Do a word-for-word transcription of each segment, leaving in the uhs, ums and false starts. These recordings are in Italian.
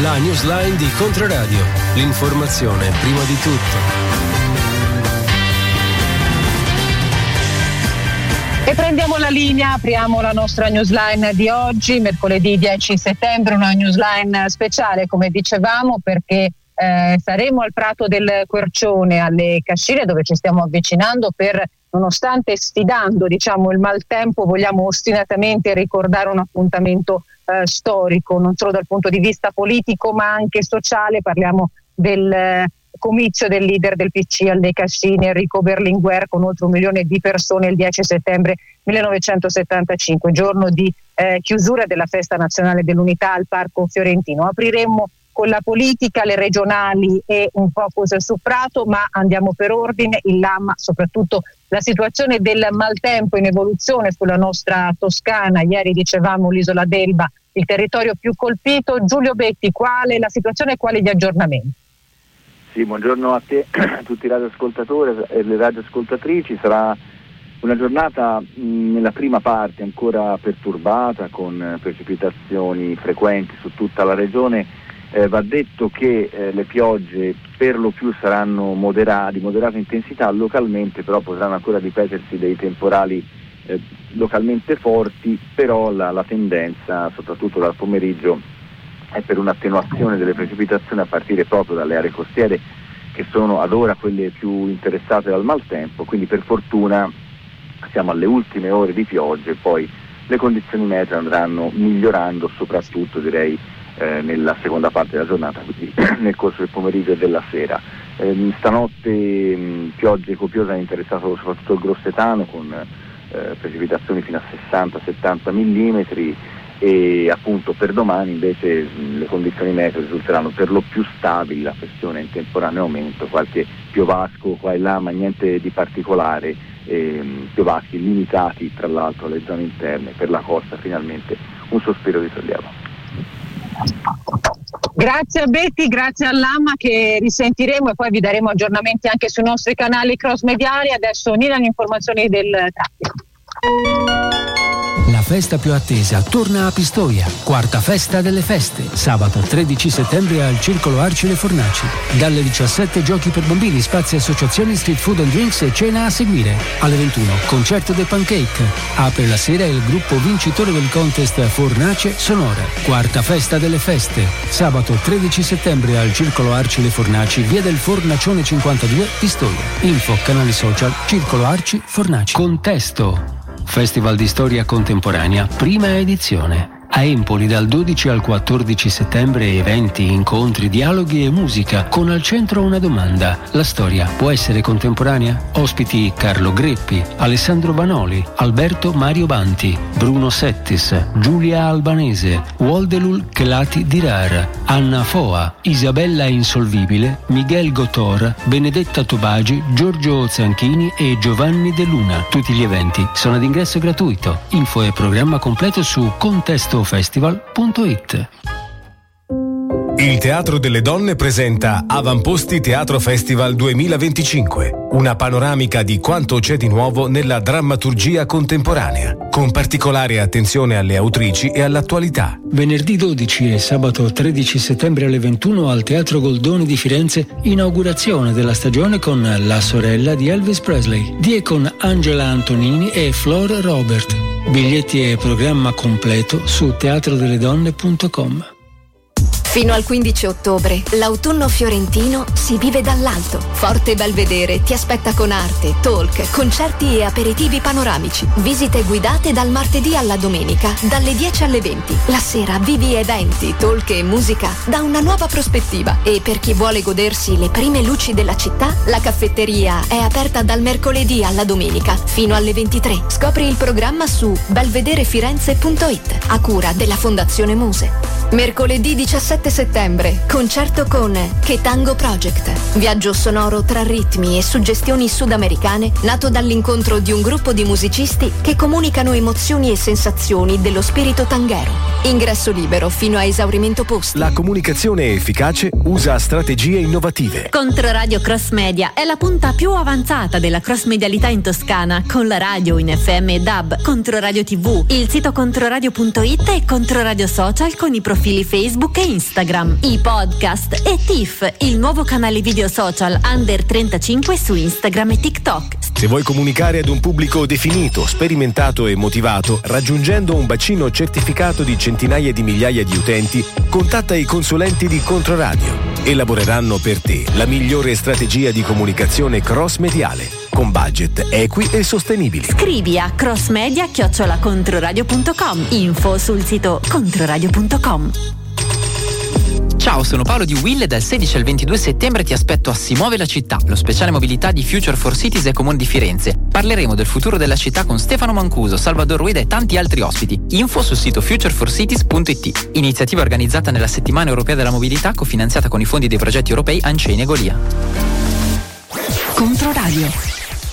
La newsline di Controradio. L'informazione prima di tutto. E prendiamo la linea, apriamo la nostra newsline di oggi, mercoledì dieci settembre, una newsline speciale, come dicevamo, perché eh, saremo al Prato del Quercione, alle Cascine, dove ci stiamo avvicinando per, nonostante sfidando diciamo il maltempo, vogliamo ostinatamente ricordare un appuntamento eh, storico, non solo dal punto di vista politico ma anche sociale. Parliamo del eh, comizio del leader del P C alle Cascine, Enrico Berlinguer, con oltre un milione di persone il dieci settembre millenovecentosettantacinque, giorno di eh, chiusura della festa nazionale dell'unità al Parco Fiorentino. Apriremo con la politica, le regionali e un focus su Prato, ma andiamo per ordine. Il Lama, soprattutto la situazione del maltempo in evoluzione sulla nostra Toscana. Ieri dicevamo l'isola d'Elba, il territorio più colpito. Giulio Betti, quale la situazione e quali gli aggiornamenti? Sì, buongiorno a te, a tutti i radioascoltatori e le radioascoltatrici. Sarà una giornata mh, nella prima parte ancora perturbata, con precipitazioni frequenti su tutta la regione. Eh, va detto che eh, le piogge per lo più saranno modera- di moderata intensità, localmente però potranno ancora ripetersi dei temporali eh, localmente forti, però la, la tendenza, soprattutto dal pomeriggio, è per un'attenuazione delle precipitazioni a partire proprio dalle aree costiere, che sono ad ora quelle più interessate dal maltempo. Quindi per fortuna siamo alle ultime ore di piogge e poi le condizioni meteo andranno migliorando, soprattutto direi eh, nella seconda parte della giornata, quindi nel corso del pomeriggio e della sera. Eh, stanotte mh, piogge copiose hanno interessato soprattutto il Grossetano, con eh, precipitazioni fino a sessanta settanta millimetri, e appunto per domani invece mh, le condizioni meteo risulteranno per lo più stabili, la pressione in temporaneo aumento, qualche piovasco qua e là ma niente di particolare, e, mh, piovaschi limitati tra l'altro alle zone interne. Per la costa finalmente un sospiro di sollievo. Grazie a Betti, grazie all'Amma, che risentiremo e poi vi daremo aggiornamenti anche sui nostri canali cross mediali. Adesso Nina, le informazioni del traffico. La festa più attesa torna a Pistoia, quarta festa delle feste, sabato tredici settembre al Circolo Arci Le Fornaci. Dalle diciassette giochi per bambini, spazi, associazioni, street food and drinks e cena a seguire. Alle ventuno concerto dei Pancake. Apre la sera il gruppo vincitore del contest Fornace Sonora. Quarta festa delle feste, sabato tredici settembre al Circolo Arci Le Fornaci, via del Fornacione cinquantadue, Pistoia. Info, canali social, Circolo Arci Fornaci. Contesto. Festival di Storia Contemporanea, prima edizione. A Empoli dal dodici al quattordici settembre eventi, incontri, dialoghi e musica, con al centro una domanda: la storia può essere contemporanea? Ospiti Carlo Greppi, Alessandro Banoli, Alberto Mario Banti, Bruno Settis, Giulia Albanese, Woldelul Kelati Dirar, Anna Foa, Isabella Insolvibile, Miguel Gotor, Benedetta Tobagi, Giorgio Zanchini e Giovanni De Luna. Tutti gli eventi sono ad ingresso gratuito. Info e programma completo su contesto festival punto it. Il Teatro delle Donne presenta Avamposti Teatro Festival duemilaventicinque, una panoramica di quanto c'è di nuovo nella drammaturgia contemporanea, con particolare attenzione alle autrici e all'attualità. Venerdì dodici e sabato tredici settembre alle ventuno al Teatro Goldoni di Firenze, inaugurazione della stagione con La sorella di Elvis Presley, di e con Angela Antonini e Flor Robert. Biglietti e programma completo su teatro delle donne punto com. Fino al quindici ottobre, l'autunno fiorentino si vive dall'alto. Forte Belvedere ti aspetta con arte, talk, concerti e aperitivi panoramici. Visite guidate dal martedì alla domenica, dalle dieci alle venti. La sera vivi eventi, talk e musica da una nuova prospettiva. E per chi vuole godersi le prime luci della città, la caffetteria è aperta dal mercoledì alla domenica, fino alle ventitré. Scopri il programma su belvederefirenze punto it, a cura della Fondazione Muse. Mercoledì diciassette settembre, concerto con Che Tango Project. Viaggio sonoro tra ritmi e suggestioni sudamericane, nato dall'incontro di un gruppo di musicisti che comunicano emozioni e sensazioni dello spirito tanghero. Ingresso libero fino a esaurimento posti. La comunicazione efficace usa strategie innovative. Controradio Cross Media è la punta più avanzata della cross medialità in Toscana, con la radio in F M e D A B, Controradio tivù, il sito controradio punto it e Controradio Social con i profili profili Facebook e Instagram, i podcast e T I F, il nuovo canale video social under trentacinque su Instagram e TikTok. Se vuoi comunicare ad un pubblico definito, sperimentato e motivato, raggiungendo un bacino certificato di centinaia di migliaia di utenti, contatta i consulenti di Controradio. Elaboreranno per te la migliore strategia di comunicazione cross-mediale, con budget equi e sostenibili. Scrivi a crossmedia chiocciola controradio punto com. Info sul sito controradio punto com. Ciao, sono Paolo di Will e dal sedici al ventidue settembre ti aspetto a Si Muove la Città, lo speciale mobilità di Future for Cities e Comune di Firenze. Parleremo del futuro della città con Stefano Mancuso, Salvador Rueda e tanti altri ospiti. Info sul sito future for cities punto it. Iniziativa organizzata nella Settimana Europea della Mobilità, cofinanziata con i fondi dei progetti europei Unshain e Golia. Controradio.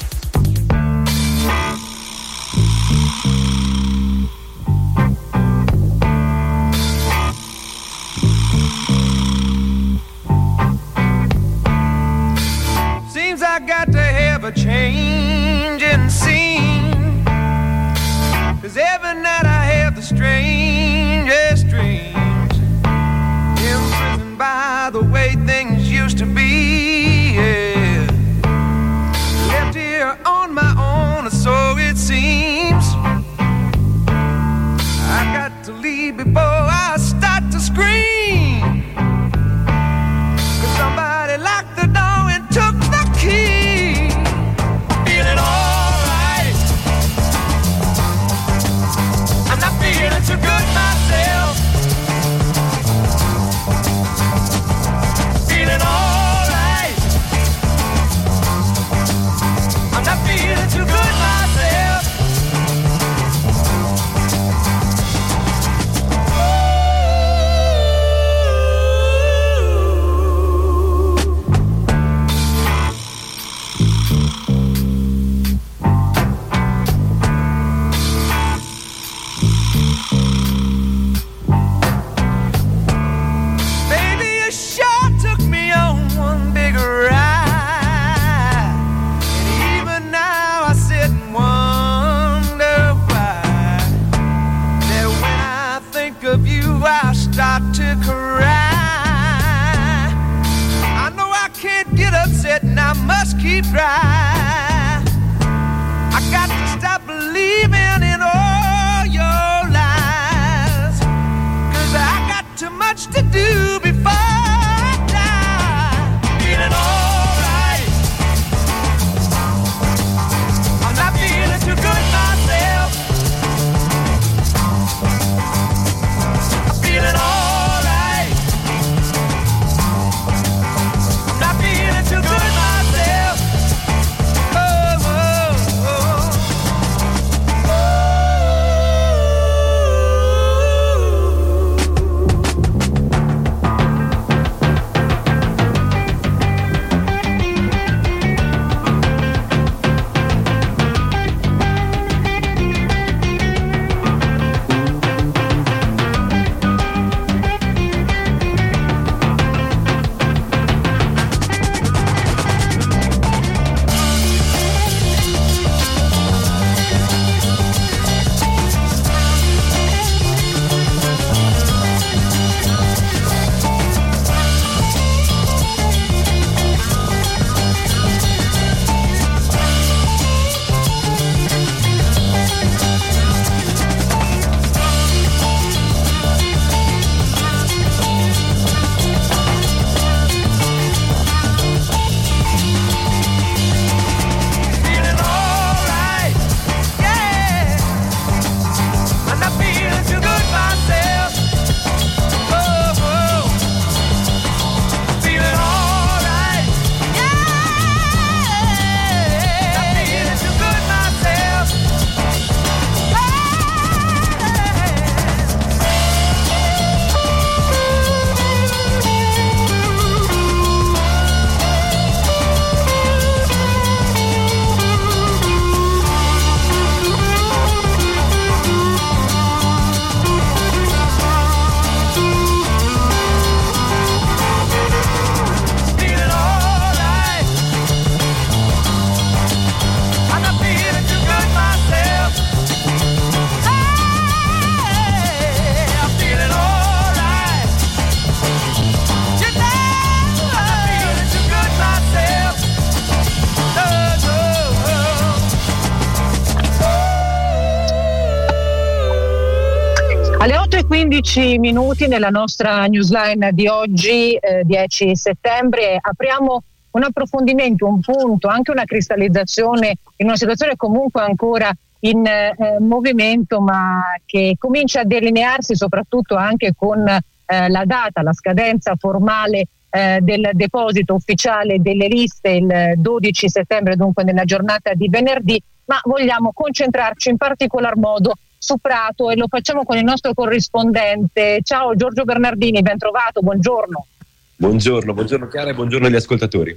I got to have a change in scene, 'cause every night I have the strangest dreams, imprisoned by the way things used to be, yeah. Left Alle otto e quindici minuti nella nostra newsline di oggi, eh, dieci settembre, apriamo un approfondimento, un punto, anche una cristallizzazione in una situazione comunque ancora in eh, movimento, ma che comincia a delinearsi soprattutto anche con eh, la data, la scadenza formale eh, del deposito ufficiale delle liste il dodici settembre, dunque nella giornata di venerdì, ma vogliamo concentrarci in particolar modo su Prato e lo facciamo con il nostro corrispondente. Ciao Giorgio Bernardini, ben trovato, buongiorno. Buongiorno, buongiorno Chiara e buongiorno agli ascoltatori.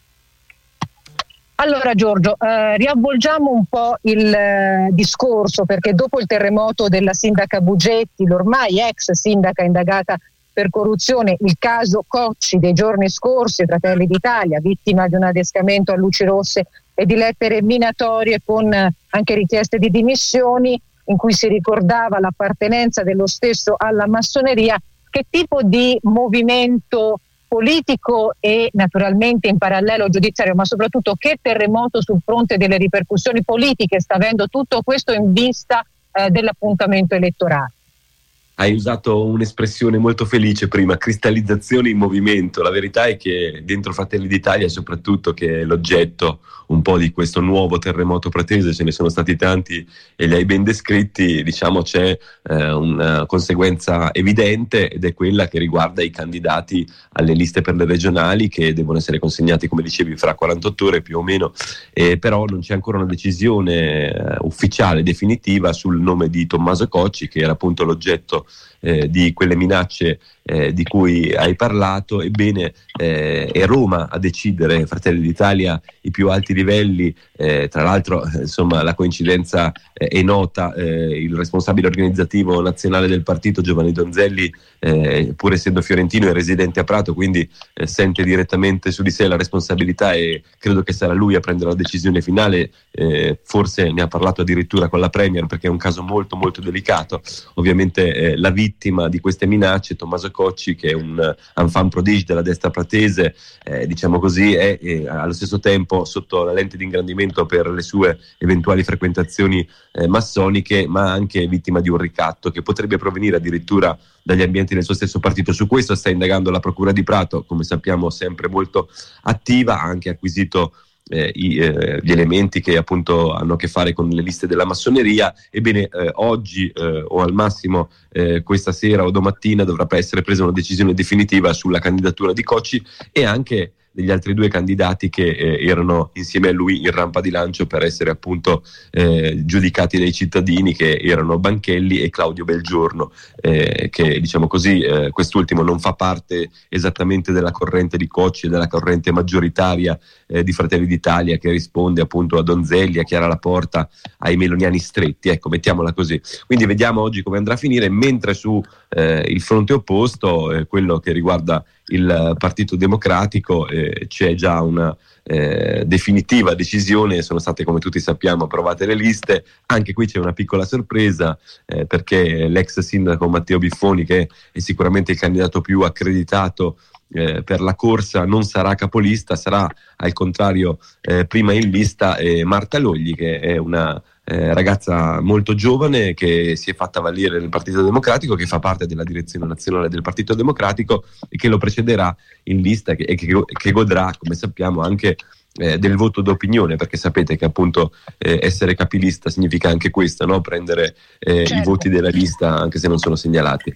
Allora Giorgio, eh, riavvolgiamo un po' il eh, discorso, perché dopo il terremoto della sindaca Bugetti, l'ormai ex sindaca indagata per corruzione, il caso Cocci dei giorni scorsi, Fratelli d'Italia, vittima di un adescamento a luci rosse e di lettere minatorie con eh, anche richieste di dimissioni, in cui si ricordava l'appartenenza dello stesso alla massoneria, che tipo di movimento politico e naturalmente in parallelo giudiziario, ma soprattutto che terremoto sul fronte delle ripercussioni politiche sta avendo tutto questo in vista eh, dell'appuntamento elettorale? Hai usato un'espressione molto felice prima, cristallizzazione in movimento. La verità è che dentro Fratelli d'Italia, soprattutto che è l'oggetto un po' di questo nuovo terremoto pratese, ce ne sono stati tanti e li hai ben descritti, diciamo c'è eh, una conseguenza evidente ed è quella che riguarda i candidati alle liste per le regionali che devono essere consegnati, come dicevi, fra quarantotto ore più o meno, eh, però non c'è ancora una decisione eh, ufficiale, definitiva sul nome di Tommaso Cocci, che era appunto l'oggetto Eh, di quelle minacce eh, di cui hai parlato. Ebbene, eh, è Roma a decidere, Fratelli d'Italia i più alti livelli, eh, tra l'altro eh, insomma la coincidenza eh, è nota, eh, il responsabile organizzativo nazionale del partito Giovanni Donzelli, eh, pur essendo fiorentino, è residente a Prato, quindi eh, sente direttamente su di sé la responsabilità e credo che sarà lui a prendere la decisione finale. Eh, forse ne ha parlato addirittura con la Premier, perché è un caso molto molto delicato. Ovviamente eh, la vittima di queste minacce, Tommaso Cocci, che è un enfant prodige della destra pratese, eh, diciamo così, è, è allo stesso tempo sotto la lente di ingrandimento per le sue eventuali frequentazioni eh, massoniche, ma anche vittima di un ricatto che potrebbe provenire addirittura dagli ambienti del suo stesso partito. Su questo sta indagando la Procura di Prato, come sappiamo sempre molto attiva, ha anche acquisito Eh, i, eh, gli elementi che appunto hanno a che fare con le liste della massoneria. Ebbene, eh, oggi eh, o al massimo eh, questa sera o domattina dovrebbe essere presa una decisione definitiva sulla candidatura di Cocci e anche degli altri due candidati che eh, erano insieme a lui in rampa di lancio per essere appunto eh, giudicati dai cittadini, che erano Banchelli e Claudio Belgiorno, eh, che diciamo così eh, quest'ultimo non fa parte esattamente della corrente di Cocci, della corrente maggioritaria eh, di Fratelli d'Italia, che risponde appunto a Donzelli, a Chiara Laporta, ai meloniani stretti, ecco, mettiamola così. Quindi vediamo oggi come andrà a finire, mentre su eh, il fronte opposto, eh, quello che riguarda il Partito Democratico, eh, c'è già una eh, definitiva decisione, sono state, come tutti sappiamo, approvate le liste. Anche qui c'è una piccola sorpresa, eh, perché l'ex sindaco Matteo Biffoni, che è sicuramente il candidato più accreditato eh, per la corsa, non sarà capolista, sarà al contrario eh, prima in lista eh, Marta Logli, che è una Eh, ragazza molto giovane che si è fatta valere nel Partito Democratico, che fa parte della direzione nazionale del Partito Democratico e che lo precederà in lista e che, che, che godrà, come sappiamo, anche eh, del voto d'opinione, perché sapete che appunto eh, essere capilista significa anche questo, no? Prendere eh, certo. i voti della lista anche se non sono segnalati.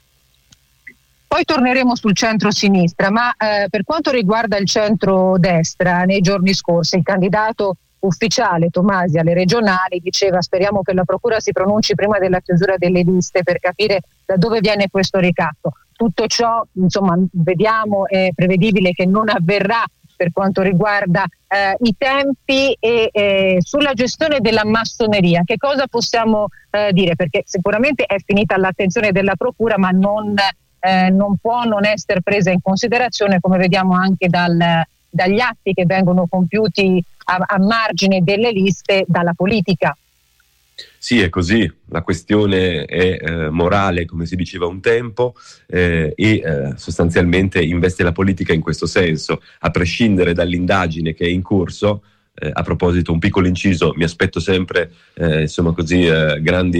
Poi torneremo sul centro-sinistra, ma eh, per quanto riguarda il centro-destra, nei giorni scorsi il candidato ufficiale Tomasi alle regionali diceva: speriamo che la procura si pronunci prima della chiusura delle liste per capire da dove viene questo ricatto. Tutto ciò, insomma, vediamo, è prevedibile che non avverrà per quanto riguarda eh, i tempi e eh, sulla gestione della massoneria. Che cosa possiamo eh, dire? Perché sicuramente è finita all'attenzione della procura, ma non, eh, non può non essere presa in considerazione, come vediamo anche dal dagli atti che vengono compiuti a, a margine delle liste dalla politica. Sì, è così, la questione è eh, morale, come si diceva un tempo, eh, e eh, sostanzialmente investe la politica in questo senso, a prescindere dall'indagine che è in corso. Eh, a proposito, un piccolo inciso, mi aspetto sempre eh, insomma così eh, grandi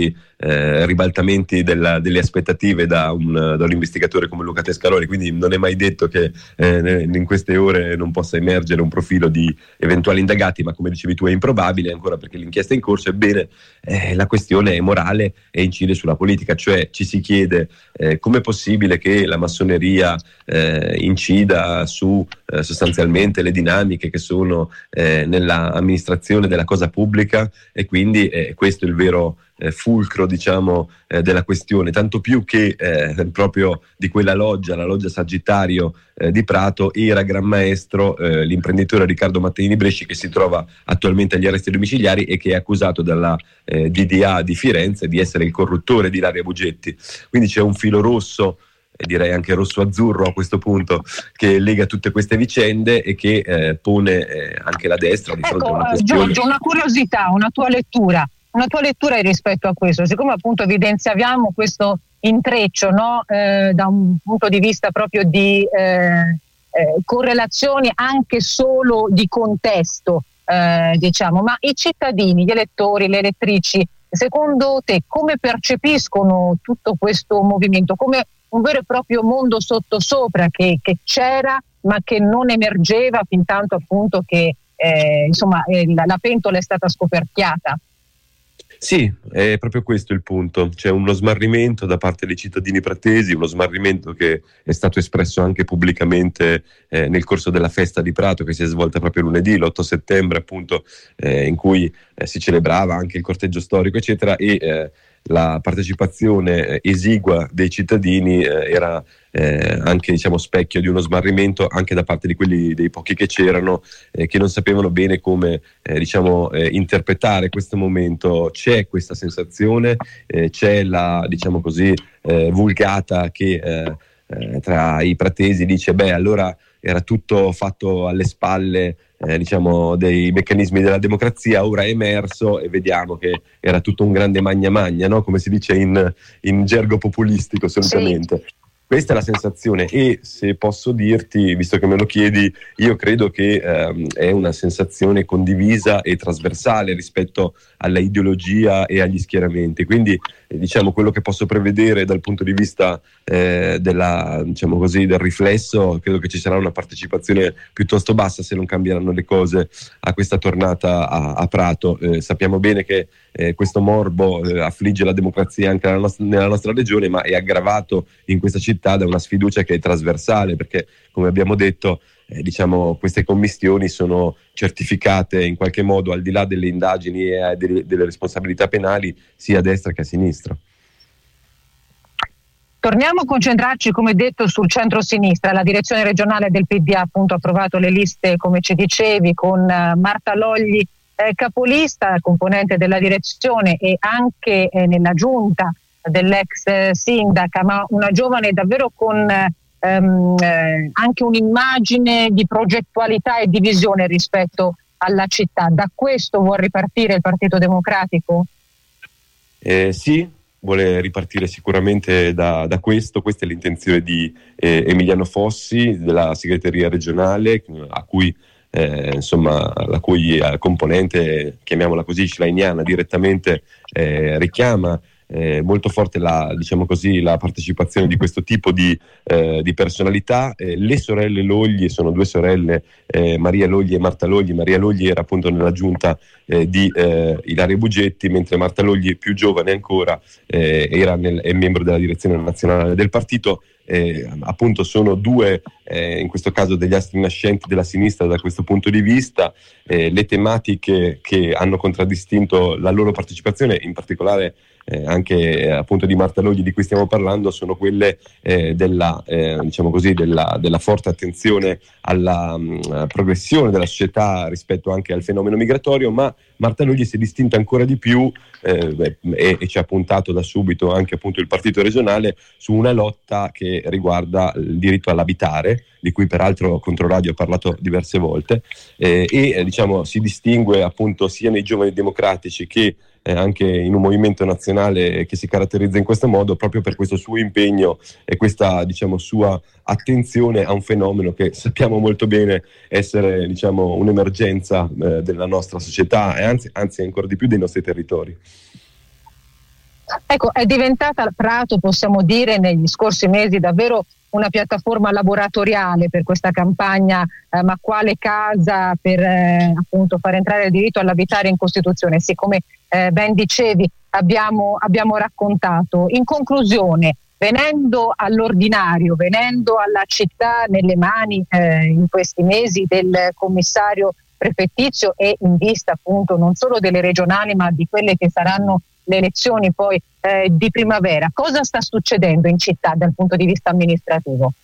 eh, ribaltamenti della, delle aspettative da un, da un investigatore come Luca Tescaroli, quindi non è mai detto che eh, in queste ore non possa emergere un profilo di eventuali indagati, ma come dicevi tu è improbabile ancora perché l'inchiesta è in corso. Ebbene, eh, la questione è morale e incide sulla politica, cioè ci si chiede eh, com'è possibile che la massoneria eh, incida su eh, sostanzialmente le dinamiche che sono eh, nella amministrazione della cosa pubblica, e quindi eh, questo è il vero eh, fulcro, diciamo, eh, della questione, tanto più che eh, proprio di quella loggia, la loggia Sagittario eh, di Prato, era gran maestro eh, l'imprenditore Riccardo Matteini Bresci, che si trova attualmente agli arresti domiciliari e che è accusato dalla eh, D D A di Firenze di essere il corruttore di Ilaria Bugetti. Quindi c'è un filo rosso, e direi anche rosso-azzurro a questo punto, che lega tutte queste vicende e che eh, pone eh, anche la destra di ecco, fronte a una questione. Giorgio, una curiosità, una tua lettura, una tua lettura rispetto a questo, siccome appunto evidenziaviamo questo intreccio, no, eh, da un punto di vista proprio di eh, eh, correlazioni anche solo di contesto, eh, diciamo, ma i cittadini, gli elettori, le elettrici, secondo te come percepiscono tutto questo movimento? Come un vero e proprio mondo sottosopra che, che c'era ma che non emergeva fin tanto appunto che eh, insomma eh, la, la pentola è stata scoperchiata. Sì, è proprio questo il punto. C'è uno smarrimento da parte dei cittadini pratesi, uno smarrimento che è stato espresso anche pubblicamente eh, nel corso della festa di Prato, che si è svolta proprio lunedì, l'otto settembre, appunto, eh, in cui eh, si celebrava anche il corteggio storico, eccetera, e eh, la partecipazione esigua dei cittadini eh, era eh, anche, diciamo, specchio di uno smarrimento anche da parte di quelli, dei pochi che c'erano, eh, che non sapevano bene come eh, diciamo eh, interpretare questo momento. C'è questa sensazione, eh, c'è la, diciamo così, eh, vulgata che eh, eh, tra i pratesi dice beh, allora era tutto fatto alle spalle eh, diciamo dei meccanismi della democrazia, ora è emerso e vediamo che era tutto un grande magna magna, no? Come si dice in, in gergo populistico solitamente. Sì. Questa è la sensazione, e se posso dirti, visto che me lo chiedi, io credo che ehm, è una sensazione condivisa e trasversale rispetto alla ideologia e agli schieramenti. Quindi eh, diciamo quello che posso prevedere dal punto di vista eh, della, diciamo così, del riflesso, credo che ci sarà una partecipazione piuttosto bassa se non cambieranno le cose a questa tornata a, a Prato. Eh, sappiamo bene che eh, questo morbo eh, affligge la democrazia anche nella nostra, nella nostra regione, ma è aggravato in questa città da una sfiducia che è trasversale, perché come abbiamo detto eh, diciamo queste commistioni sono certificate in qualche modo al di là delle indagini e eh, delle, delle responsabilità penali sia a destra che a sinistra. Torniamo a concentrarci, come detto, sul centro-sinistra. La direzione regionale del P D A appunto ha approvato le liste, come ci dicevi, con uh, Marta Logli eh, capolista, componente della direzione, e anche eh, nella giunta dell'ex eh, sindaca, ma una giovane davvero con ehm, eh, anche un'immagine di progettualità e di visione rispetto alla città. Da questo vuol ripartire il Partito Democratico? Eh, sì, vuole ripartire sicuramente da, da questo. Questa è l'intenzione di eh, Emiliano Fossi, della segreteria regionale, a cui eh, insomma la cui eh, componente, chiamiamola così, schleiniana, direttamente eh, richiama Eh, molto forte la, diciamo così, la partecipazione di questo tipo di, eh, di personalità. Eh, le sorelle Logli sono due sorelle, eh, Maria Logli e Marta Logli. Maria Logli era appunto nella giunta eh, di eh, Ilaria Bugetti, mentre Marta Logli, più giovane ancora, eh, era nel, è membro della direzione nazionale del partito. Eh, appunto sono due eh, in questo caso degli astri nascenti della sinistra da questo punto di vista. Eh, le tematiche che hanno contraddistinto la loro partecipazione, in particolare eh, anche eh, appunto di Marta Logli, di cui stiamo parlando, sono quelle eh, della eh, diciamo così della, della forte attenzione alla mh, progressione della società rispetto anche al fenomeno migratorio, ma Marta Logli si è distinta ancora di più eh, beh, e, e ci ha puntato da subito anche appunto il partito regionale su una lotta che riguarda il diritto all'abitare, di cui peraltro Controradio ha parlato diverse volte, eh, e eh, diciamo si distingue appunto sia nei giovani democratici che eh, anche in un movimento nazionale che si caratterizza in questo modo proprio per questo suo impegno e questa, diciamo, sua attenzione a un fenomeno che sappiamo molto bene essere, diciamo, un'emergenza eh, della nostra società e anzi, anzi ancora di più dei nostri territori. Ecco, è diventata Prato, possiamo dire, negli scorsi mesi davvero una piattaforma laboratoriale per questa campagna eh, ma quale casa per eh, appunto far entrare il diritto all'abitare in Costituzione, sì, come eh, ben dicevi abbiamo, abbiamo raccontato. In conclusione, venendo all'ordinario, venendo alla città nelle mani eh, in questi mesi del commissario prefettizio e in vista appunto non solo delle regionali ma di quelle che saranno le elezioni poi eh, di primavera, cosa sta succedendo in città dal punto di vista amministrativo?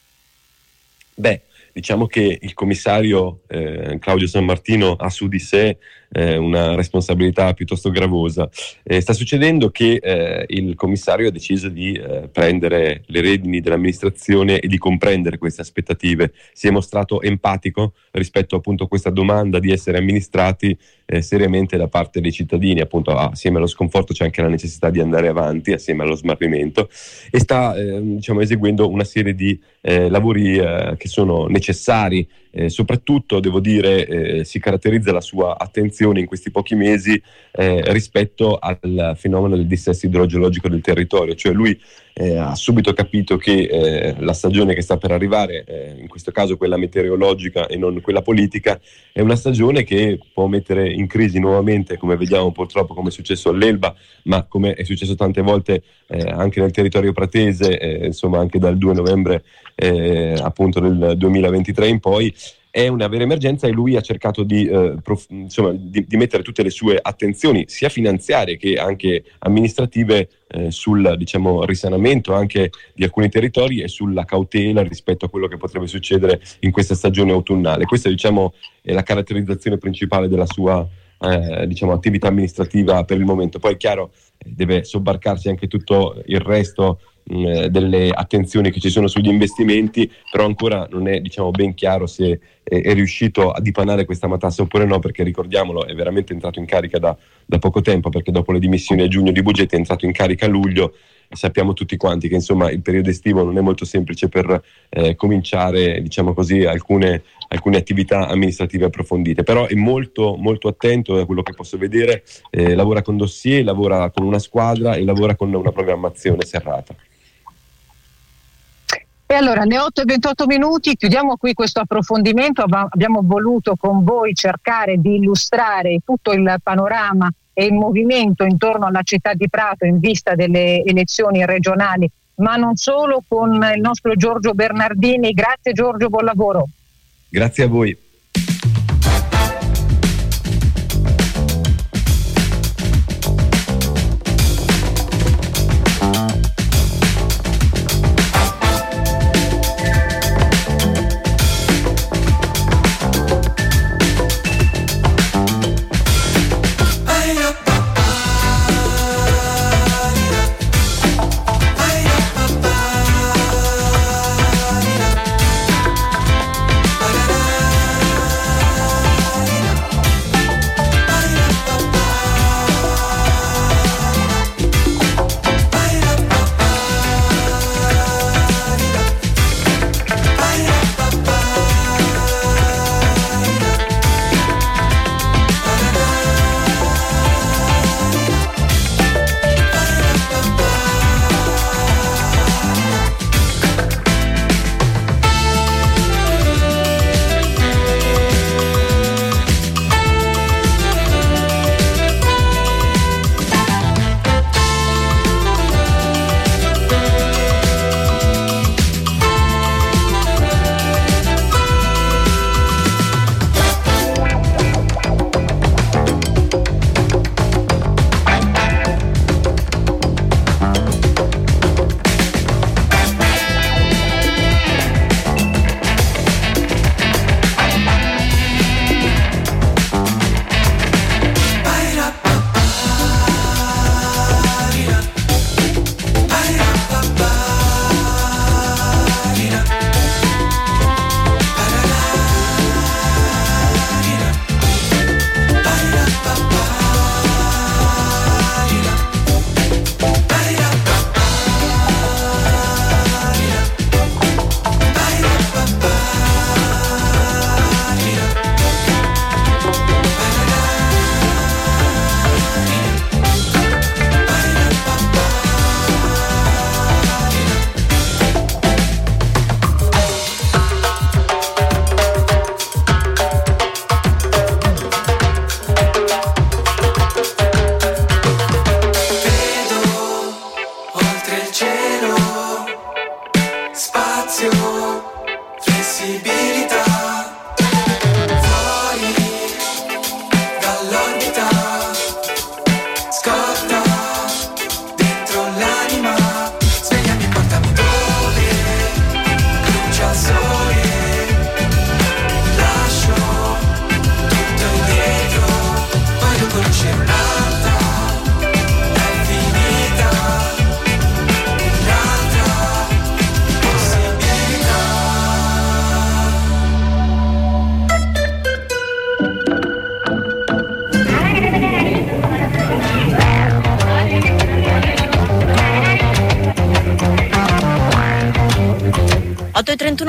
Beh, diciamo che il commissario eh, Claudio Sammartino ha su di sé eh, una responsabilità piuttosto gravosa. Eh, sta succedendo che eh, il commissario ha deciso di eh, prendere le redini dell'amministrazione e di comprendere queste aspettative. Si è mostrato empatico rispetto appunto a questa domanda di essere amministrati eh, seriamente da parte dei cittadini. Appunto, assieme allo sconforto c'è anche la necessità di andare avanti, assieme allo smarrimento, e sta eh, diciamo eseguendo una serie di eh, lavori eh, che sono necessari. Eh, soprattutto devo dire eh, si caratterizza la sua attenzione in questi pochi mesi eh, rispetto al fenomeno del dissesto idrogeologico del territorio, cioè lui eh, ha subito capito che eh, la stagione che sta per arrivare, eh, in questo caso quella meteorologica e non quella politica, è una stagione che può mettere in crisi nuovamente, come vediamo purtroppo come è successo all'Elba, ma come è successo tante volte eh, anche nel territorio pratese, eh, insomma anche dal due novembre eh, appunto del duemilaventitré in poi. È una vera emergenza e lui ha cercato di, eh, prof, insomma, di, di mettere tutte le sue attenzioni, sia finanziarie che anche amministrative, eh, sul diciamo, risanamento anche di alcuni territori e sulla cautela rispetto a quello che potrebbe succedere in questa stagione autunnale. Questa diciamo, è la caratterizzazione principale della sua eh, diciamo, attività amministrativa per il momento. Poi è chiaro, deve sobbarcarsi anche tutto il resto delle attenzioni che ci sono sugli investimenti, però ancora non è diciamo ben chiaro se è, è riuscito a dipanare questa matassa oppure no, perché ricordiamolo è veramente entrato in carica da, da poco tempo, perché dopo le dimissioni a giugno di Bugetti è entrato in carica a luglio e sappiamo tutti quanti che insomma il periodo estivo non è molto semplice per eh, cominciare diciamo così alcune, alcune attività amministrative approfondite, però è molto molto attento da quello che posso vedere, eh, lavora con dossier, lavora con una squadra e lavora con una programmazione serrata. E allora, alle otto e ventotto minuti chiudiamo qui questo approfondimento. Abbiamo voluto con voi cercare di illustrare tutto il panorama e il movimento intorno alla città di Prato in vista delle elezioni regionali, ma non solo, con il nostro Giorgio Bernardini. Grazie Giorgio, buon lavoro. Grazie a voi.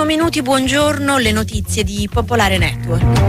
minuti, buongiorno, le notizie di Popolare Network.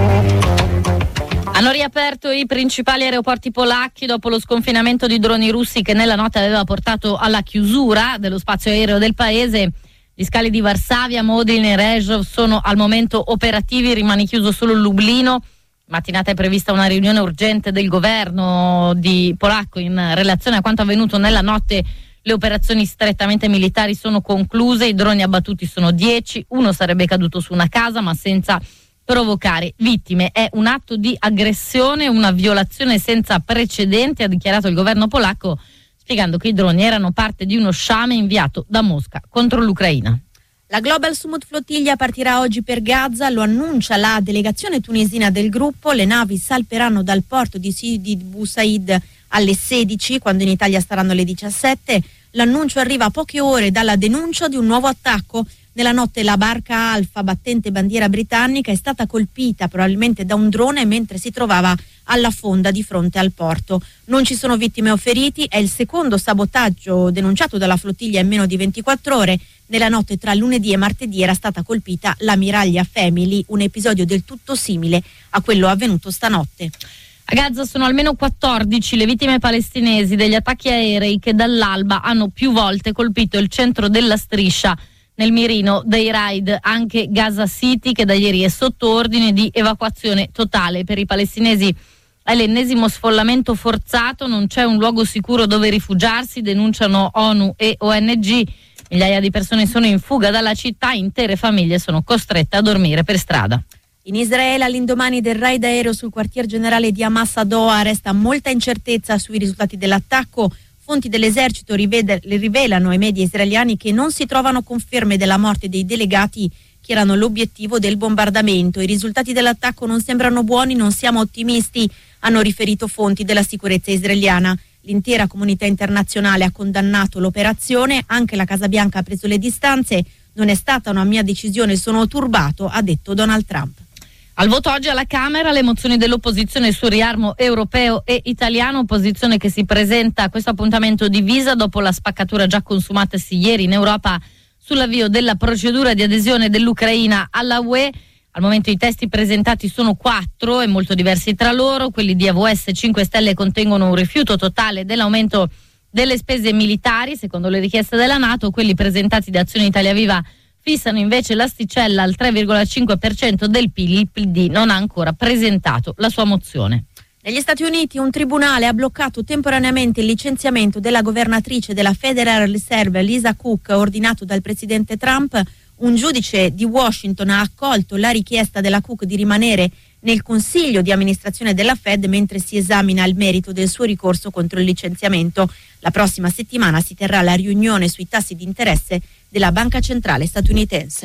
Hanno riaperto i principali aeroporti polacchi dopo lo sconfinamento di droni russi che nella notte aveva portato alla chiusura dello spazio aereo del paese. Gli scali di Varsavia, Modlin e Rzeszów sono al momento operativi, rimane chiuso solo Lublino. Mattinata è prevista una riunione urgente del governo di polacco in relazione a quanto avvenuto nella notte. Le operazioni strettamente militari sono concluse, i droni abbattuti sono dieci, uno sarebbe caduto su una casa ma senza provocare vittime. È un atto di aggressione, una violazione senza precedenti, ha dichiarato il governo polacco, spiegando che i droni erano parte di uno sciame inviato da Mosca contro l'Ucraina. La Global Summit Flottiglia partirà oggi per Gaza, lo annuncia la delegazione tunisina del gruppo. Le navi salperanno dal porto di Sidi Bou Said alle sedici, quando in Italia saranno le diciassette. L'annuncio arriva a poche ore dalla denuncia di un nuovo attacco. Nella notte la barca Alfa, battente bandiera britannica, è stata colpita probabilmente da un drone mentre si trovava alla fonda di fronte al porto. Non ci sono vittime o feriti, è il secondo sabotaggio denunciato dalla flottiglia in meno di ventiquattro ore. Nella notte tra lunedì e martedì era stata colpita l'ammiraglia Family, un episodio del tutto simile a quello avvenuto stanotte. A Gaza sono almeno quattordici le vittime palestinesi degli attacchi aerei che dall'alba hanno più volte colpito il centro della striscia. Nel mirino dei raid anche Gaza City, che da ieri è sotto ordine di evacuazione totale. Per i palestinesi è l'ennesimo sfollamento forzato, non c'è un luogo sicuro dove rifugiarsi, denunciano ONU e O N G. Migliaia di persone sono in fuga dalla città, intere famiglie sono costrette a dormire per strada. In Israele, all'indomani del raid aereo sul quartier generale di Hamas a Doha, resta molta incertezza sui risultati dell'attacco. Fonti dell'esercito rivede, rivelano ai media israeliani che non si trovano conferme della morte dei delegati che erano l'obiettivo del bombardamento. I risultati dell'attacco non sembrano buoni, non siamo ottimisti, hanno riferito fonti della sicurezza israeliana. L'intera comunità internazionale ha condannato l'operazione, anche la Casa Bianca ha preso le distanze. Non è stata una mia decisione, sono turbato, ha detto Donald Trump. Al voto oggi alla Camera le mozioni dell'opposizione sul riarmo europeo e italiano, opposizione che si presenta a questo appuntamento divisa dopo la spaccatura già consumatasi ieri in Europa sull'avvio della procedura di adesione dell'Ucraina alla U E. Al momento i testi presentati sono quattro e molto diversi tra loro. Quelli di A V S e cinque Stelle contengono un rifiuto totale dell'aumento delle spese militari, secondo le richieste della NATO. Quelli presentati da Azione Italia Viva fissano invece l'asticella al tre virgola cinque per cento del P I L. Il P D non ha ancora presentato la sua mozione. Negli Stati Uniti un tribunale ha bloccato temporaneamente il licenziamento della governatrice della Federal Reserve Lisa Cook, ordinato dal presidente Trump. Un giudice di Washington ha accolto la richiesta della Cook di rimanere nel consiglio di amministrazione della Fed mentre si esamina il merito del suo ricorso contro il licenziamento. La prossima settimana si terrà la riunione sui tassi di interesse della Banca Centrale statunitense.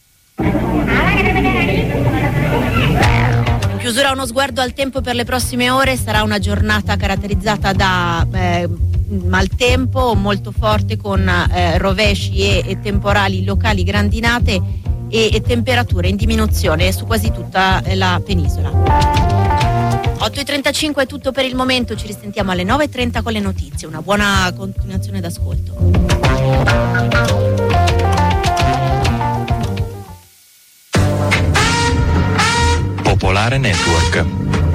In chiusura uno sguardo al tempo per le prossime ore. Sarà una giornata caratterizzata da eh, maltempo molto forte con eh, rovesci e, e temporali locali, grandinate e, e temperature in diminuzione su quasi tutta eh, la penisola. otto e trentacinque è tutto per il momento, ci risentiamo alle nove e trenta con le notizie. Una buona continuazione d'ascolto. Popolare Network.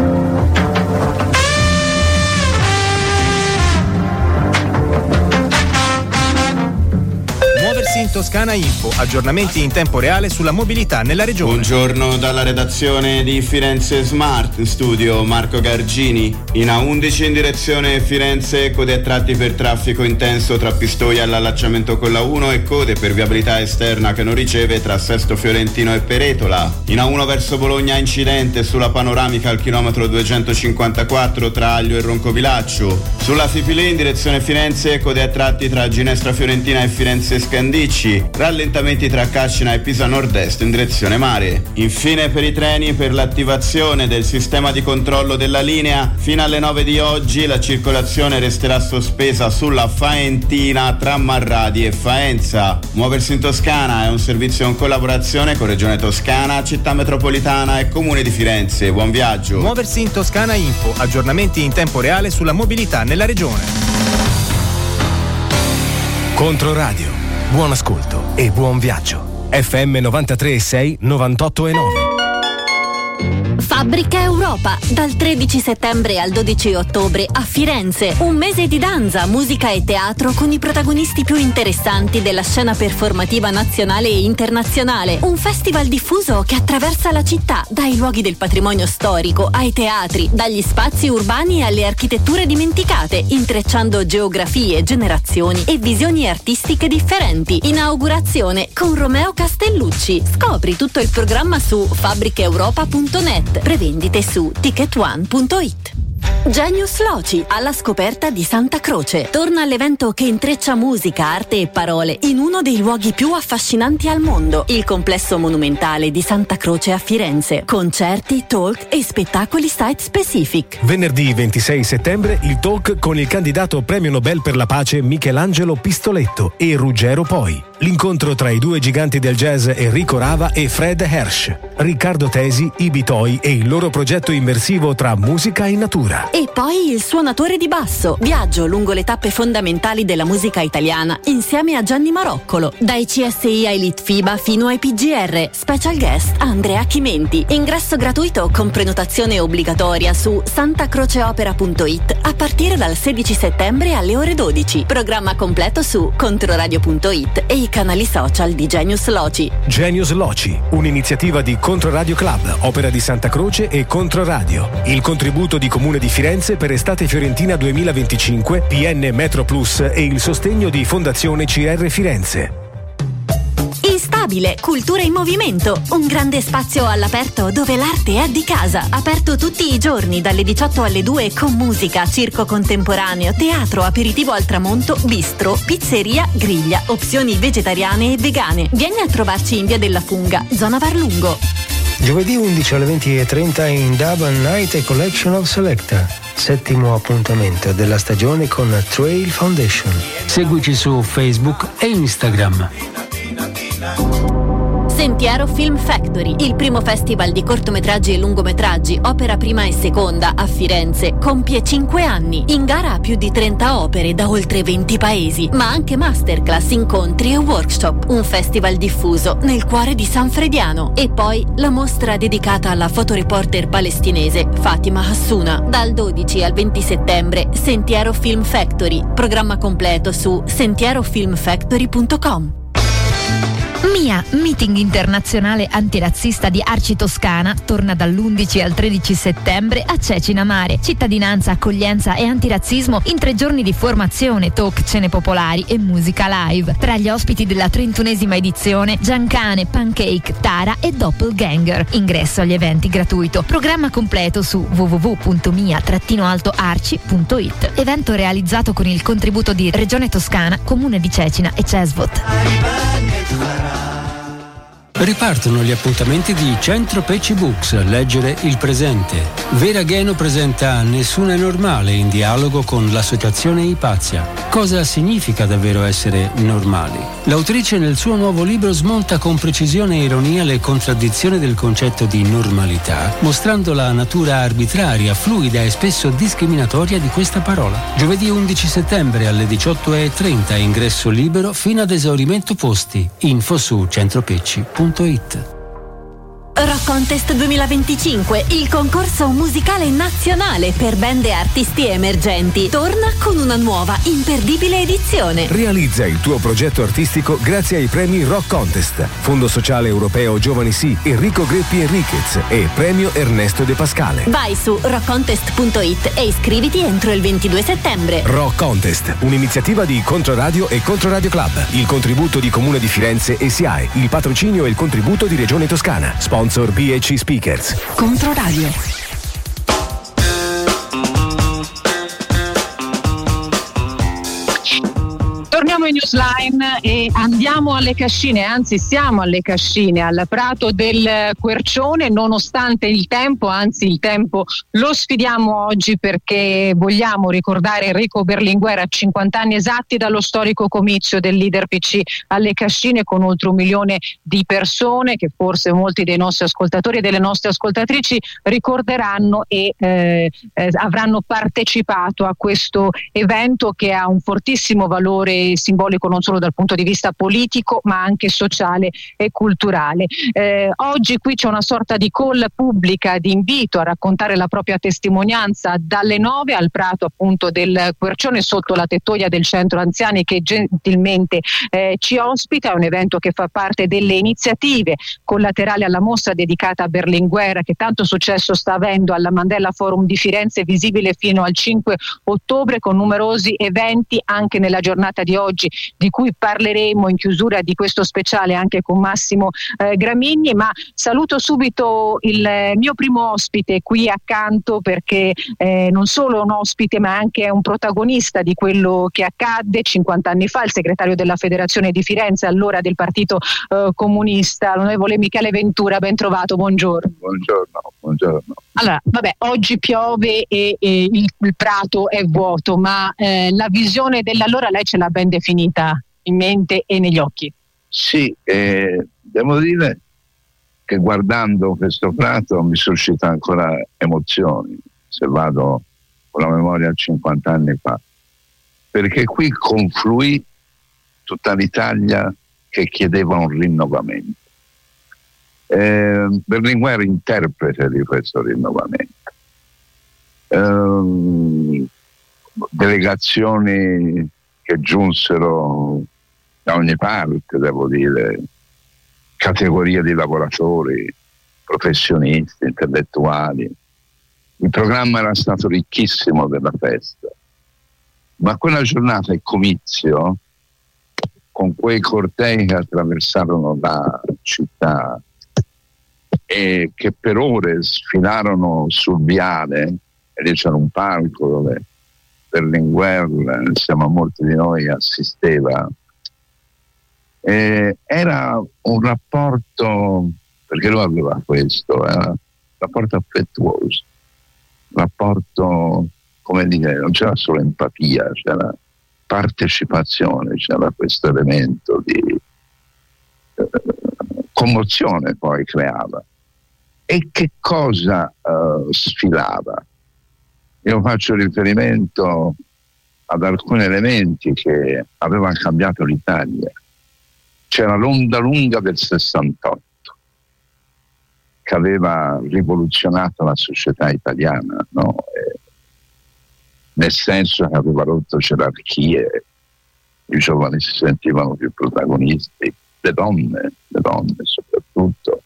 Muoversi in Toscana Info, aggiornamenti in tempo reale sulla mobilità nella regione. Buongiorno dalla redazione di Firenze Smart, in studio Marco Gargini. In A undici in direzione Firenze, code a tratti per traffico intenso tra Pistoia all'allacciamento con la uno e code per viabilità esterna che non riceve tra Sesto Fiorentino e Peretola. In A uno verso Bologna incidente sulla panoramica al chilometro duecentocinquantaquattro tra Aglio e Roncovilaccio. Sulla Fipili in direzione Firenze, code a tratti tra Ginestra Fiorentina e Firenze Scandicci, rallentamenti tra Cascina e Pisa Nord-Est in direzione mare. Infine per i treni, per l'attivazione del sistema di controllo della linea, fino alle nove di oggi la circolazione resterà sospesa sulla Faentina tra Marradi e Faenza. Muoversi in Toscana è un servizio in collaborazione con Regione Toscana, Città Metropolitana e Comune di Firenze. Buon viaggio. Muoversi in Toscana Info, aggiornamenti in tempo reale sulla mobilità nella regione. Controradio. Buon ascolto e buon viaggio. F M novantatré e sei, novantotto e nove. Fabbrica Europa, dal tredici settembre al dodici ottobre a Firenze. Un mese di danza, musica e teatro con i protagonisti più interessanti della scena performativa nazionale e internazionale. Un festival diffuso che attraversa la città, dai luoghi del patrimonio storico ai teatri, dagli spazi urbani alle architetture dimenticate, intrecciando geografie, generazioni e visioni artistiche differenti. Inaugurazione con Romeo Castellucci. Scopri tutto il programma su fabbrica europa punto net. Prevendite su ticket one punto it. Genius Loci, alla scoperta di Santa Croce. Torna all'evento che intreccia musica, arte e parole in uno dei luoghi più affascinanti al mondo, il complesso monumentale di Santa Croce a Firenze. Concerti, talk e spettacoli site specific. Venerdì ventisei settembre il talk con il candidato premio Nobel per la pace Michelangelo Pistoletto e Ruggero Poi. L'incontro tra i due giganti del jazz Enrico Rava e Fred Hersch, Riccardo Tesi, i Bitoi e il loro progetto immersivo tra musica e natura. E poi il suonatore di basso, viaggio lungo le tappe fondamentali della musica italiana insieme a Gianni Maroccolo, dai C S I ai Litfiba fino ai P G R. Special guest Andrea Chimenti. Ingresso gratuito con prenotazione obbligatoria su santacroceopera punto it a partire dal sedici settembre alle ore dodici. Programma completo su controradio punto it e i canali social di Genius Loci. Genius Loci, un'iniziativa di Controradio Club, opera di Santa Croce e Controradio. Il contributo di Comune di Firenze per Estate Fiorentina duemilaventicinque, P N Metro Plus e il sostegno di Fondazione C R Firenze. Instabile, cultura in movimento, un grande spazio all'aperto dove l'arte è di casa. Aperto tutti i giorni dalle diciotto alle due con musica, circo contemporaneo, teatro, aperitivo al tramonto, bistro, pizzeria, griglia, opzioni vegetariane e vegane. Vieni a trovarci in via della Funga, zona Varlungo. Giovedì undici alle venti e trenta in Durban Night e Collection of Selecta. Settimo appuntamento della stagione con Trail Foundation. Seguici su Facebook e Instagram. Sentiero Film Factory, il primo festival di cortometraggi e lungometraggi, opera prima e seconda a Firenze, compie cinque anni. In gara più di trenta opere da oltre venti paesi, ma anche masterclass, incontri e workshop. Un festival diffuso nel cuore di San Frediano. E poi la mostra dedicata alla fotoreporter palestinese Fatima Hassuna. Dal dodici al venti settembre, Sentiero Film Factory. Programma completo su sentiero film factory punto com. Mia, meeting internazionale antirazzista di Arci Toscana, torna dall'undici al tredici settembre a Cecina Mare. Cittadinanza, accoglienza e antirazzismo in tre giorni di formazione, talk, cene popolari e musica live. Tra gli ospiti della trentunesima edizione, Giancane, Pancake, Tara e Doppelganger. Ingresso agli eventi gratuito. Programma completo su w w w punto mia alto arci punto it. Evento realizzato con il contributo di Regione Toscana, Comune di Cecina e Cesvot. Ripartono gli appuntamenti di Centro Pecci Books, leggere il presente. Vera Gheno presenta Nessuno è normale in dialogo con l'associazione Ipazia. Cosa significa davvero essere normali? L'autrice nel suo nuovo libro smonta con precisione e ironia le contraddizioni del concetto di normalità, mostrando la natura arbitraria, fluida e spesso discriminatoria di questa parola. Giovedì undici settembre alle diciotto e trenta, ingresso libero fino ad esaurimento posti. Info su centropecci punto it. Rock Contest duemilaventicinque, il concorso musicale nazionale per band e artisti emergenti, torna con una nuova, imperdibile edizione. Realizza il tuo progetto artistico grazie ai premi Rock Contest, Fondo Sociale Europeo Giovani Sì, Enrico Greppi Enriquez e Premio Ernesto De Pascale. Vai su rock contest punto it e iscriviti entro il ventidue settembre. Rock Contest, un'iniziativa di Controradio e Controradio Club, il contributo di Comune di Firenze e S I A E, il patrocinio e il contributo di Regione Toscana. Sponsor B e C Speakers. Controradio. Torniamo in Newsline e andiamo alle Cascine, anzi siamo alle Cascine, al prato del Quercione, nonostante il tempo, anzi il tempo lo sfidiamo oggi perché vogliamo ricordare Enrico Berlinguer a cinquanta anni esatti dallo storico comizio del leader P C alle Cascine, con oltre un milione di persone che forse molti dei nostri ascoltatori e delle nostre ascoltatrici ricorderanno e eh, eh, avranno partecipato a questo evento che ha un fortissimo valore e simbolico non solo dal punto di vista politico ma anche sociale e culturale. Eh, oggi qui c'è una sorta di call pubblica di invito a raccontare la propria testimonianza dalle nove al prato appunto del Quercione sotto la tettoia del centro anziani che gentilmente eh, ci ospita. È un evento che fa parte delle iniziative collaterali alla mostra dedicata a Berlinguer che tanto successo sta avendo alla Mandela Forum di Firenze, visibile fino al cinque ottobre con numerosi eventi anche nella giornata di oggi, di cui parleremo in chiusura di questo speciale anche con Massimo eh, Gramigni. Ma saluto subito il mio primo ospite qui accanto, perché eh, non solo è un ospite ma anche un protagonista di quello che accadde cinquanta anni fa, il segretario della Federazione di Firenze, allora del Partito eh, Comunista, l'onorevole Michele Ventura. Ben trovato, buongiorno. Buongiorno, buongiorno. Allora, vabbè, oggi piove e, e il, il prato è vuoto, ma eh, la visione dell'allora lei ce l'ha ben definita in mente e negli occhi. Sì, eh, devo dire che guardando questo prato mi suscita ancora emozioni, se vado con la memoria a cinquanta anni fa, perché qui confluì tutta l'Italia che chiedeva un rinnovamento. Eh, Berlinguer interprete di questo rinnovamento. Eh, delegazioni che giunsero da ogni parte, devo dire, categorie di lavoratori, professionisti, intellettuali. Il programma era stato ricchissimo della festa, ma quella giornata e comizio, con quei cortei che attraversarono la città e che per ore sfilarono sul viale, e lì c'era un palco dove Berlinguer, insieme a molti di noi, assisteva. Eh, era un rapporto, perché lui aveva questo, era un rapporto affettuoso, un rapporto, come dire, non c'era solo empatia, c'era partecipazione, c'era questo elemento di eh, commozione poi creava. E che cosa uh, sfilava? Io faccio riferimento ad alcuni elementi che avevano cambiato l'Italia. C'era l'onda lunga del sessantotto che aveva rivoluzionato la società italiana, no? E, nel senso che aveva rotto gerarchie, i giovani si sentivano più protagonisti, le donne, le donne soprattutto.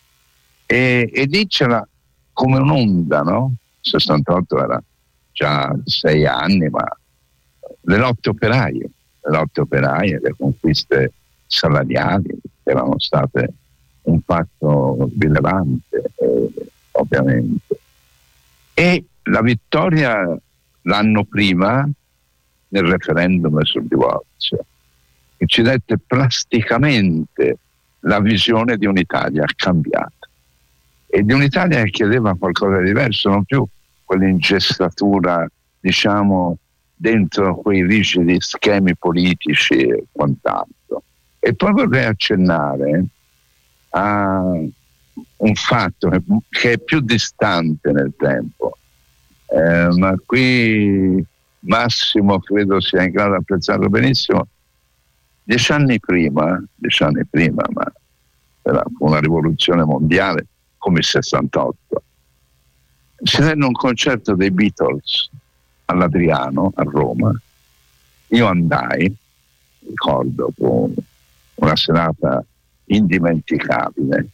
E, e lì c'era come un'onda, no? Il sessantotto era già sei anni, ma le lotte operaie, le lotte operaie, le conquiste salariali erano state un fatto rilevante, eh, ovviamente. E la vittoria l'anno prima nel referendum sul divorzio, che ci dette plasticamente la visione di un'Italia cambiata e di un'Italia che chiedeva qualcosa di diverso, non più quell'ingessatura, diciamo, dentro quei rigidi schemi politici e quant'altro. E poi vorrei accennare a un fatto che, che è più distante nel tempo, eh, ma qui Massimo credo sia in grado di apprezzarlo benissimo. Dieci anni prima, dieci anni prima, ma era una rivoluzione mondiale come il sessantotto, si tenne un concerto dei Beatles all'Adriano a Roma. Io andai, ricordo, con una serata indimenticabile,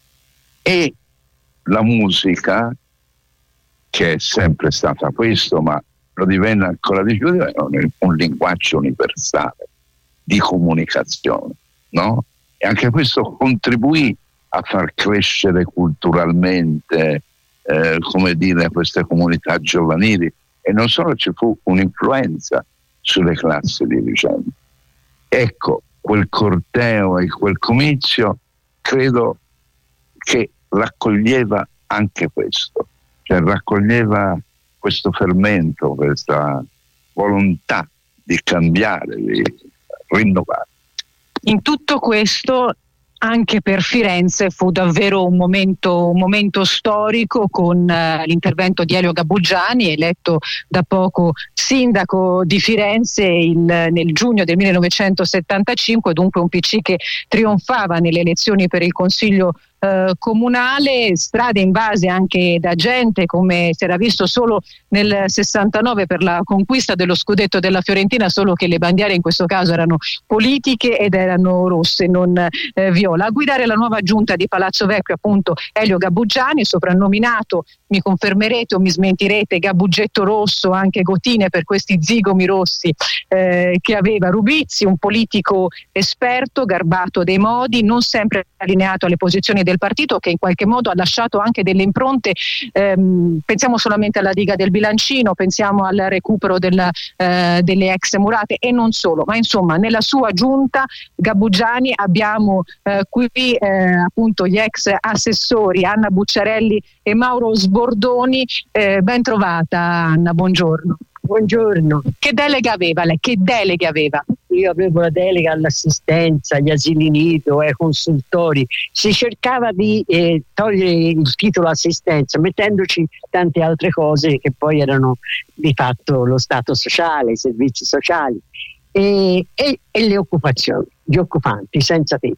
e la musica, che è sempre stata questo, ma lo divenne ancora di più, un, un linguaggio universale di comunicazione, no? E anche questo contribuì a far crescere culturalmente, eh, come dire, queste comunità giovanili, e non solo, ci fu un'influenza sulle classi dirigenti. Ecco, quel corteo e quel comizio credo che raccoglieva anche questo, cioè raccoglieva questo fermento, questa volontà di cambiare, di rinnovare. In tutto questo anche per Firenze fu davvero un momento, un momento storico, con uh, l'intervento di Elio Gabbugiani, eletto da poco sindaco di Firenze il, nel giugno del millenovecentosettantacinque, dunque un P C che trionfava nelle elezioni per il Consiglio Uh, comunale, strade invase anche da gente come si era visto solo nel sessantanove per la conquista dello scudetto della Fiorentina, solo che le bandiere in questo caso erano politiche ed erano rosse, non eh, viola. A guidare la nuova giunta di Palazzo Vecchio appunto Elio Gabbugiani, soprannominato, mi confermerete o mi smentirete, Gabbugetto Rosso, anche Gotine per questi zigomi rossi eh, che aveva. Rubizzi, un politico esperto, garbato dei modi, non sempre allineato alle posizioni del partito, che in qualche modo ha lasciato anche delle impronte, ehm, pensiamo solamente alla diga del Bilancino, pensiamo al recupero del, eh, delle ex murate e non solo, ma insomma nella sua giunta Gabbugiani abbiamo eh, qui eh, appunto gli ex assessori Anna Bucciarelli e Mauro Sbordoni. Eh, ben trovata Anna, buongiorno. Buongiorno. Che delega aveva lei? Che deleghe aveva? Io avevo la delega all'assistenza, agli asili nido, ai consultori. Si cercava di eh, togliere il titolo assistenza, mettendoci tante altre cose che poi erano di fatto lo stato sociale, i servizi sociali e, e, e le occupazioni, gli occupanti senza tetto.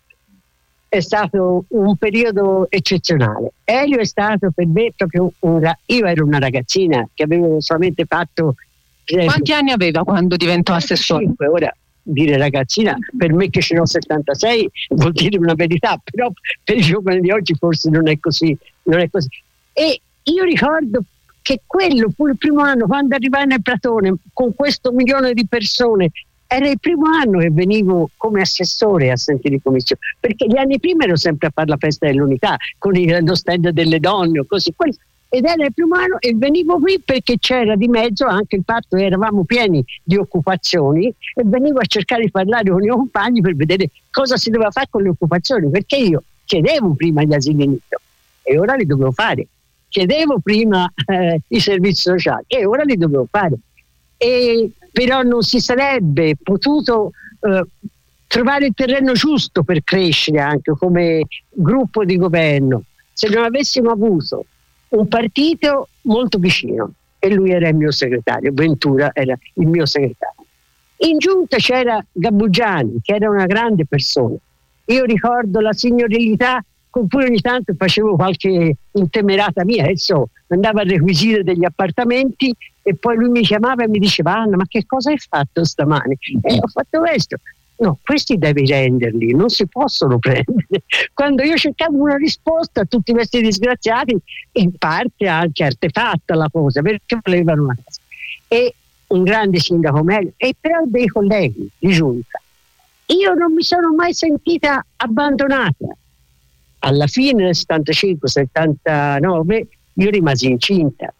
È stato un periodo eccezionale. Elio è stato per me proprio un ra- io ero una ragazzina che avevo solamente fatto. Quanti anni aveva quando diventò assessore? Ora dire ragazzina, per me che ce n'ho settantasei vuol dire una verità, però per i giovani di oggi forse non è così, non è così. E io ricordo che quello fu il primo anno, quando arrivai nel Platone con questo milione di persone, era il primo anno che venivo come assessore a sentire in commissione, perché gli anni prima ero sempre a fare la festa dell'unità con il, lo stand delle donne o così, ed era il primo anno e venivo qui perché c'era di mezzo anche il fatto che eravamo pieni di occupazioni e venivo a cercare di parlare con i miei compagni per vedere cosa si doveva fare con le occupazioni, perché io chiedevo prima gli asili nido e ora li dovevo fare, chiedevo prima eh, i servizi sociali e ora li dovevo fare, e però non si sarebbe potuto eh, trovare il terreno giusto per crescere anche come gruppo di governo se non avessimo avuto un partito molto vicino, e lui era il mio segretario, Ventura era il mio segretario. In giunta c'era Gabbugiani, che era una grande persona. Io ricordo la signorilità con cui ogni tanto facevo qualche intemerata mia, e so, andavo a requisire degli appartamenti e poi lui mi chiamava e mi diceva: Anna, ma che cosa hai fatto stamani? E ho fatto questo. No, questi devi renderli, non si possono prendere. Quando io cercavo una risposta a tutti questi disgraziati, in parte anche artefatta la cosa, perché volevano una casa. E un grande sindaco meglio, e però dei colleghi di giunta. Io non mi sono mai sentita abbandonata. Alla fine del settantacinque settantanove io rimasi incinta.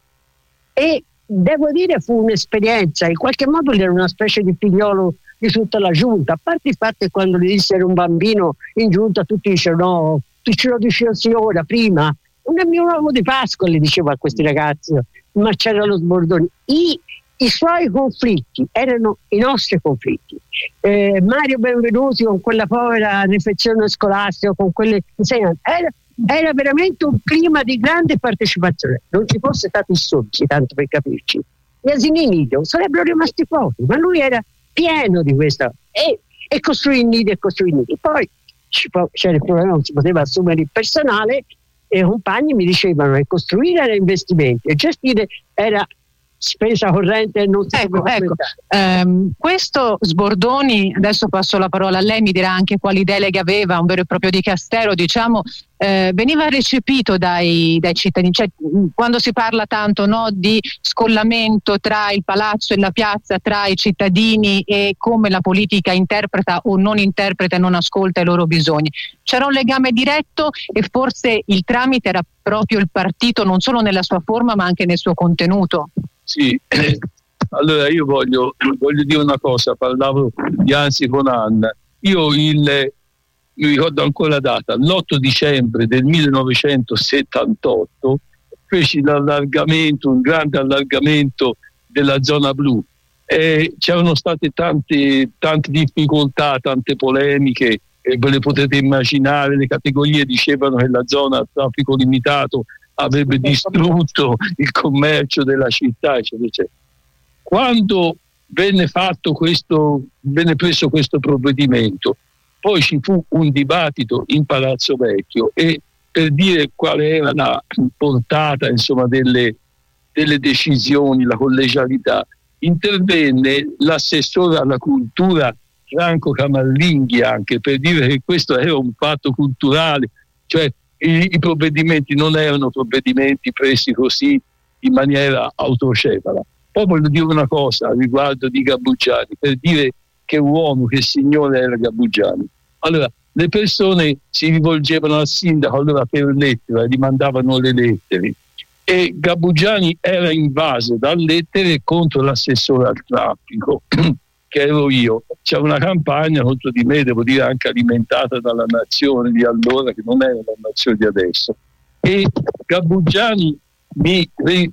E devo dire fu un'esperienza, in qualche modo era una specie di figliolo di tutta la giunta, a parte il fatto che quando gli disse era un bambino in giunta tutti dicevano no, tu ce lo dicevo ora prima, non è mio uovo di Pasqua, le dicevo a questi ragazzi, ma c'era lo Sbordoni. I, i suoi conflitti erano i nostri conflitti. eh, Mario Benvenuti con quella povera refezione scolastica, con quelle insegnanti, era, era veramente un clima di grande partecipazione. Non ci fosse stato il Soggi, tanto per capirci, gli asili nido sarebbero rimasti pochi, ma lui era pieno di questo, e, e costruì nidi e costruì nidi. Poi c'era il problema, non si poteva assumere il personale e i compagni mi dicevano che costruire era investimenti e gestire era spesa corrente. Non si ecco, ecco. Um, questo Sbordoni, adesso passo la parola a lei, mi dirà anche quali deleghe aveva, un vero e proprio dicastero, diciamo, eh, veniva recepito dai, dai cittadini, cioè, quando si parla tanto, no, di scollamento tra il palazzo e la piazza, tra i cittadini e come la politica interpreta o non interpreta e non ascolta i loro bisogni. C'era un legame diretto e forse il tramite era proprio il partito, non solo nella sua forma ma anche nel suo contenuto. Sì, eh, allora io voglio, voglio dire una cosa, parlavo di Anzi con Anna. Io il, io ricordo ancora la data, l'otto dicembre del millenovecentosettantotto feci l'allargamento, un grande allargamento della zona blu. Eh, c'erano state tante, tante difficoltà, tante polemiche, e ve le potete immaginare, le categorie dicevano che la zona a traffico limitato avrebbe distrutto il commercio della città, eccetera, eccetera. Quando venne fatto questo, venne preso questo provvedimento, poi ci fu un dibattito in Palazzo Vecchio e per dire qual era la portata, insomma, delle, delle decisioni, la collegialità, intervenne l'assessore alla cultura Franco Camallinghi, anche per dire che questo era un fatto culturale, cioè i, i provvedimenti non erano provvedimenti presi così in maniera autocefala. Poi voglio dire una cosa riguardo di Gabbugiani, per dire che uomo, che signore era Gabbugiani. Allora, le persone si rivolgevano al sindaco allora per lettera, gli mandavano le lettere, e Gabbugiani era invaso da lettere contro l'assessore al traffico, che ero io. C'era una campagna contro di me, devo dire anche alimentata dalla nazione di allora, che non era la nazione di adesso, e Gabbugiani mi,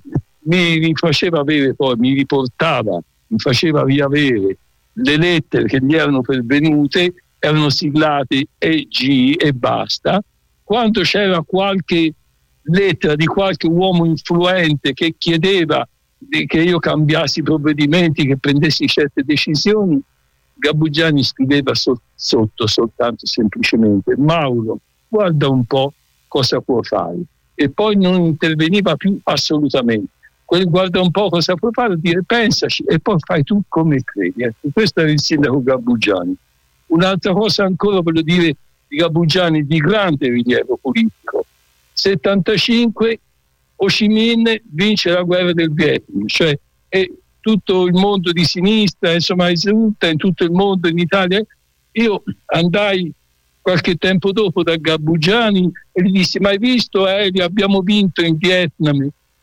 mi, mi faceva avere poi, mi riportava, mi faceva riavere le lettere che gli erano pervenute, erano siglate E G e basta. Quando c'era qualche lettera di qualche uomo influente che chiedeva che io cambiassi i provvedimenti, che prendessi certe decisioni, Gabbugiani scriveva so- sotto soltanto semplicemente: Mauro, guarda un po' cosa può fare, e poi non interveniva più assolutamente. Quel guarda un po' cosa può fare, dire pensaci e poi fai tu come credi. Ecco, questo era il sindaco Gabbugiani. Un'altra cosa ancora voglio dire di Gabbugiani di grande rilievo politico: settantacinque Ho Chi Minh vince la guerra del Vietnam, cioè e tutto il mondo di sinistra, insomma, esulta in tutto il mondo, in Italia. Io andai qualche tempo dopo da Gabbugiani e gli dissi: ma hai visto, eh, abbiamo vinto in Vietnam?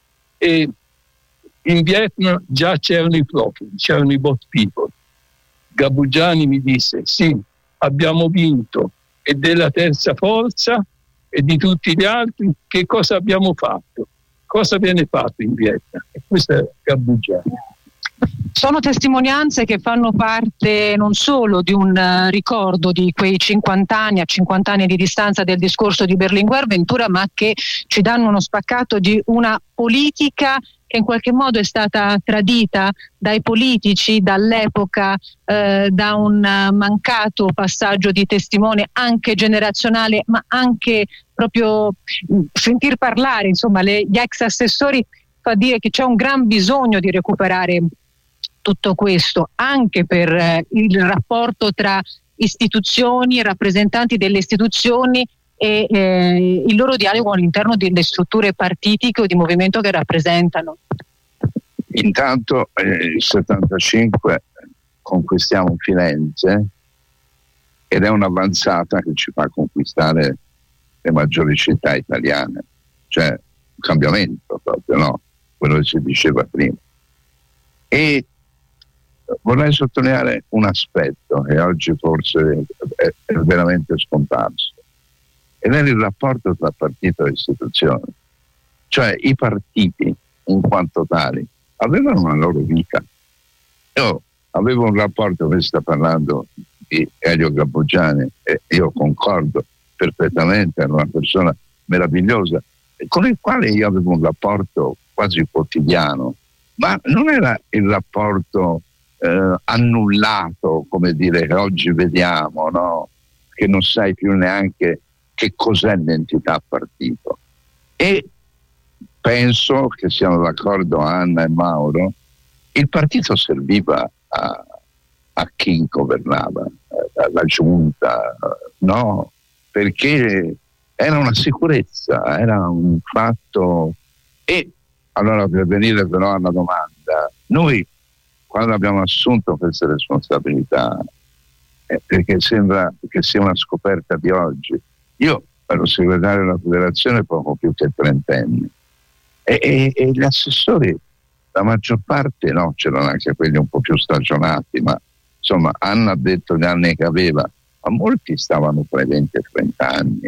E in Vietnam già c'erano i profughi, c'erano i bot people. Gabbugiani mi disse: sì, abbiamo vinto, e della terza forza e di tutti gli altri che cosa abbiamo fatto? Cosa viene fatto in Vietnam? E questo è Gabbugiani. Sono testimonianze che fanno parte non solo di un uh, ricordo di quei cinquanta anni, a cinquanta anni di distanza del discorso di Berlinguer Ventura, ma che ci danno uno spaccato di una politica che in qualche modo è stata tradita dai politici dall'epoca, eh, da un uh, mancato passaggio di testimone anche generazionale, ma anche proprio mh, sentir parlare, insomma, le, gli ex assessori fa dire che c'è un gran bisogno di recuperare tutto questo, anche per eh, il rapporto tra istituzioni, rappresentanti delle istituzioni e eh, il loro dialogo all'interno delle strutture partitiche o di movimento che rappresentano. Intanto eh, il settantacinque conquistiamo Firenze ed è un'avanzata che ci fa conquistare le maggiori città italiane, cioè un cambiamento proprio, no? Quello che si diceva prima. E vorrei sottolineare un aspetto che oggi forse è, è veramente scomparso, ed è il rapporto tra partito e istituzione. Cioè i partiti in quanto tali avevano una loro vita. Io avevo un rapporto, che sta parlando di Elio Gabbugiani, e io concordo perfettamente, era una persona meravigliosa con il quale io avevo un rapporto quasi quotidiano, ma non era il rapporto eh, annullato, come dire, che oggi vediamo, no? Che non sai più neanche che cos'è l'entità partito. E penso che siano d'accordo Anna e Mauro, il partito serviva a, a chi governava, alla giunta, no? Perché era una sicurezza, era un fatto. E allora, per venire però alla domanda, noi quando abbiamo assunto queste responsabilità, eh, perché sembra che sia una scoperta di oggi, io ero segretario della federazione poco più che trentenne, e, e, e gli assessori, la maggior parte, no, c'erano anche quelli un po' più stagionati, ma insomma Anna ha detto gli anni che aveva, ma molti stavano tra i venti e i trenta anni,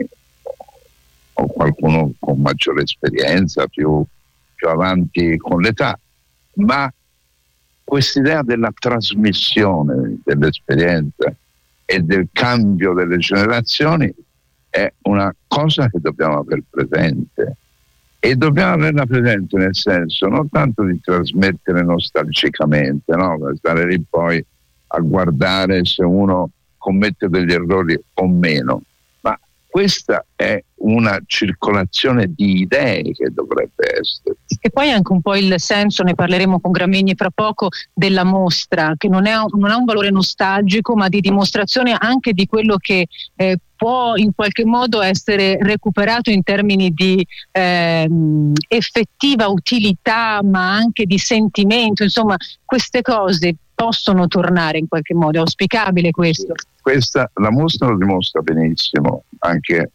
o qualcuno con maggiore esperienza, più, più avanti con l'età, ma quest'idea della trasmissione dell'esperienza e del cambio delle generazioni è una cosa che dobbiamo aver presente, e dobbiamo averla presente nel senso non tanto di trasmettere nostalgicamente, no? Stare lì poi a guardare se uno commette degli errori o meno, ma questa è una circolazione di idee che dovrebbe essere. E poi anche un po' il senso, ne parleremo con Gramigni fra poco, della mostra, che non, è, non ha un valore nostalgico, ma di dimostrazione anche di quello che eh, può in qualche modo essere recuperato in termini di eh, effettiva utilità, ma anche di sentimento. Insomma, queste cose possono tornare in qualche modo, è auspicabile questo. Questa, la mostra lo dimostra benissimo, anche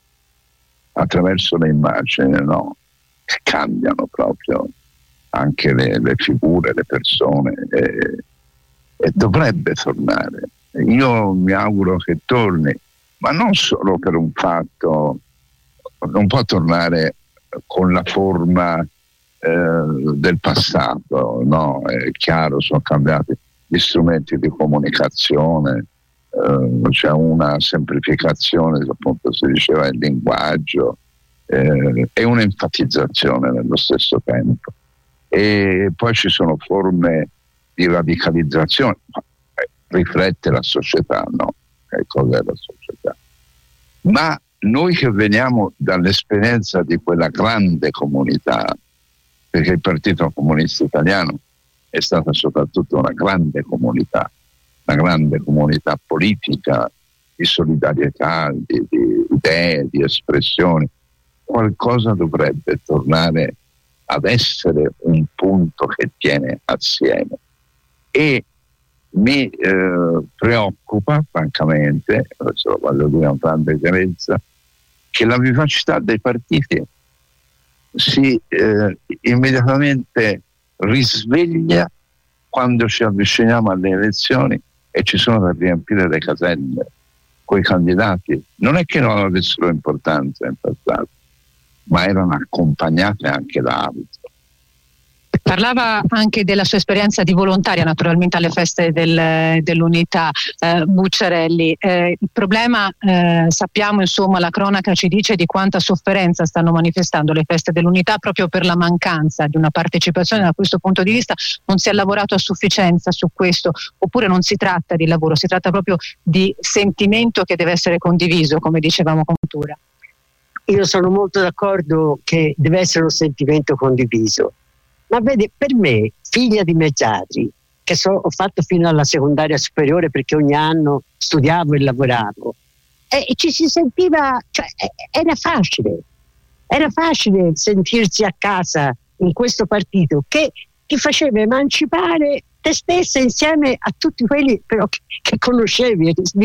attraverso le immagini, no? Che cambiano proprio anche le, le figure, le persone, e, e dovrebbe tornare. Io mi auguro che torni, ma non solo per un fatto, non può tornare con la forma eh, del passato, no? È chiaro, sono cambiati gli strumenti di comunicazione, eh, c'è una semplificazione, appunto si diceva, il linguaggio, eh, e un'enfatizzazione nello stesso tempo, e poi ci sono forme di radicalizzazione, eh, riflette la società, no? Che cos'è la società? Ma noi che veniamo dall'esperienza di quella grande comunità, perché il Partito Comunista Italiano è stata soprattutto una grande comunità, una grande comunità politica, di solidarietà, di, di idee, di espressioni, qualcosa dovrebbe tornare ad essere un punto che tiene assieme. E mi eh, preoccupa francamente, questo lo voglio dire con grande chiarezza, che la vivacità dei partiti si eh, immediatamente risveglia quando ci avviciniamo alle elezioni e ci sono da riempire le caselle coi candidati. Non è che non avessero importanza in passato, ma erano accompagnate anche da altro. Parlava anche della sua esperienza di volontaria naturalmente alle feste del, dell'Unità, eh, Bucciarelli. Eh, il problema, eh, sappiamo, insomma, la cronaca ci dice di quanta sofferenza stanno manifestando le feste dell'Unità proprio per la mancanza di una partecipazione. Da questo punto di vista non si è lavorato a sufficienza su questo, oppure non si tratta di lavoro, si tratta proprio di sentimento che deve essere condiviso, come dicevamo con Tura. Io sono molto d'accordo che deve essere un sentimento condiviso. Ma vede, per me, figlia di mezzadri, che so, ho fatto fino alla secondaria superiore perché ogni anno studiavo e lavoravo, e, e ci si sentiva, cioè, era facile, era facile sentirsi a casa in questo partito che ti faceva emancipare te stessa insieme a tutti quelli però che, che conoscevi.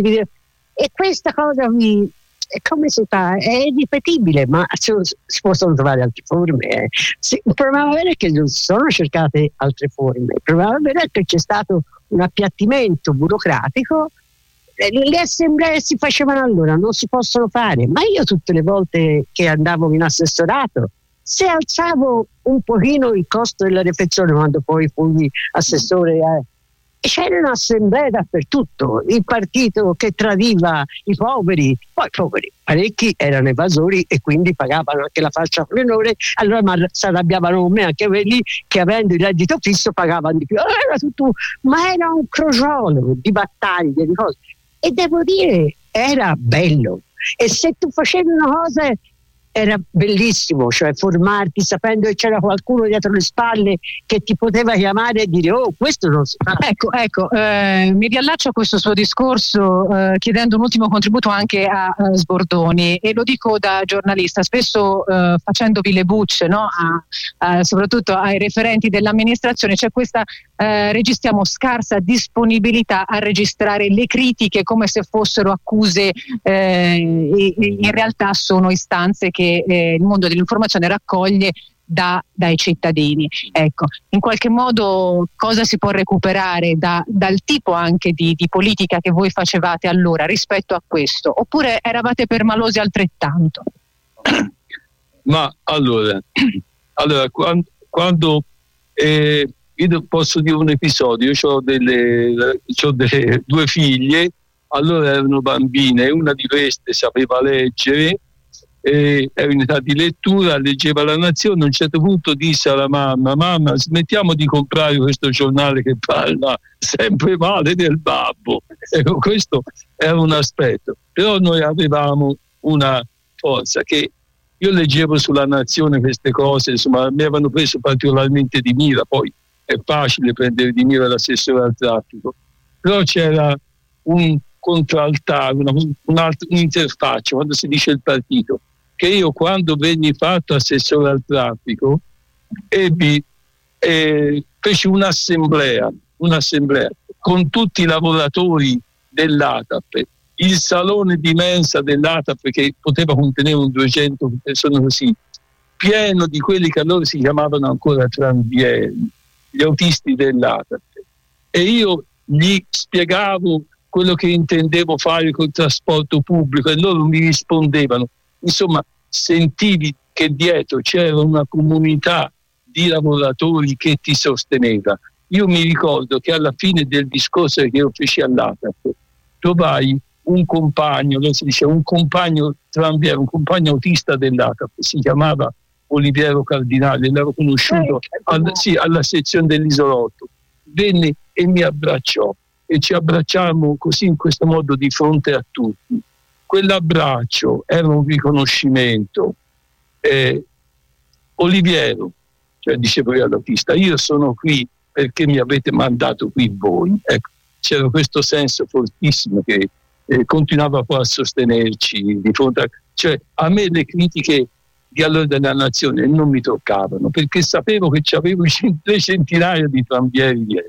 E questa cosa mi... E come si fa? È irripetibile, ma si possono trovare altre forme. Eh. Sì, il problema è che non sono cercate altre forme, il problema è che c'è stato un appiattimento burocratico. Le assemblee si facevano allora, non si possono fare, ma io tutte le volte che andavo in assessorato, se alzavo un pochino il costo della refezione quando poi fui assessore, eh, c'erano assemblee dappertutto, il partito che tradiva i poveri, poi poveri, parecchi erano evasori e quindi pagavano anche la falsa onore, allora si arrabbiavano con me anche quelli che avendo il reddito fisso pagavano di più. Era tutto, ma era un crogiolo di battaglie, di cose, e devo dire era bello, e se tu facevi una cosa era bellissimo, cioè formarti sapendo che c'era qualcuno dietro le spalle che ti poteva chiamare e dire oh, questo non si fa. Ecco, ecco eh, mi riallaccio a questo suo discorso eh, chiedendo un ultimo contributo anche a, a Sbordoni, e lo dico da giornalista, spesso eh, facendovi le bucce, no? a, a, soprattutto ai referenti dell'amministrazione, c'è questa eh, registriamo scarsa disponibilità a registrare le critiche come se fossero accuse, eh, in realtà sono istanze che Eh, il mondo dell'informazione raccoglie da, dai cittadini. Ecco, in qualche modo cosa si può recuperare da, dal tipo anche di, di politica che voi facevate allora rispetto a questo, oppure eravate permalosi altrettanto? Ma allora, allora quando, quando eh, io posso dire un episodio, io ho delle, c'ho delle due figlie, allora erano bambine, e una di queste sapeva leggere, e era in età di lettura, leggeva La Nazione. A un certo punto disse alla mamma: mamma, smettiamo di comprare questo giornale che parla sempre male del babbo. Ecco, questo era un aspetto, però noi avevamo una forza che io leggevo sulla Nazione queste cose, insomma mi avevano preso particolarmente di mira. Poi è facile prendere di mira l'assessore al traffico, però c'era un contraltare, una, un'interfaccia quando si dice il partito, che io, quando venni fatto assessore al traffico, ebbi eh, feci un'assemblea, un'assemblea con tutti i lavoratori dell'A T A P, il salone di mensa dell'A T A P, che poteva contenere un duecento persone così, pieno di quelli che allora si chiamavano ancora tranvieri, gli autisti dell'A T A P, e io gli spiegavo quello che intendevo fare col trasporto pubblico e loro mi rispondevano. Insomma, sentivi che dietro c'era una comunità di lavoratori che ti sosteneva. Io mi ricordo che alla fine del discorso che io feci all'A T A P trovai un compagno, lo si dice, un compagno tranviere, un compagno autista dell'A T A P, si chiamava Oliviero Cardinale, l'avevo conosciuto al, sì, alla sezione dell'Isolotto. Venne e mi abbracciò e ci abbracciammo così, in questo modo, di fronte a tutti. Quell'abbraccio era un riconoscimento. eh, Oliviero, cioè dicevo io all'autista, io sono qui perché mi avete mandato qui voi. Ecco, c'era questo senso fortissimo che eh, continuava poi a sostenerci di fronte a, cioè a me le critiche di allora della Nazione non mi toccavano, perché sapevo che c'avevo tre centinaia di tranvieri dietro.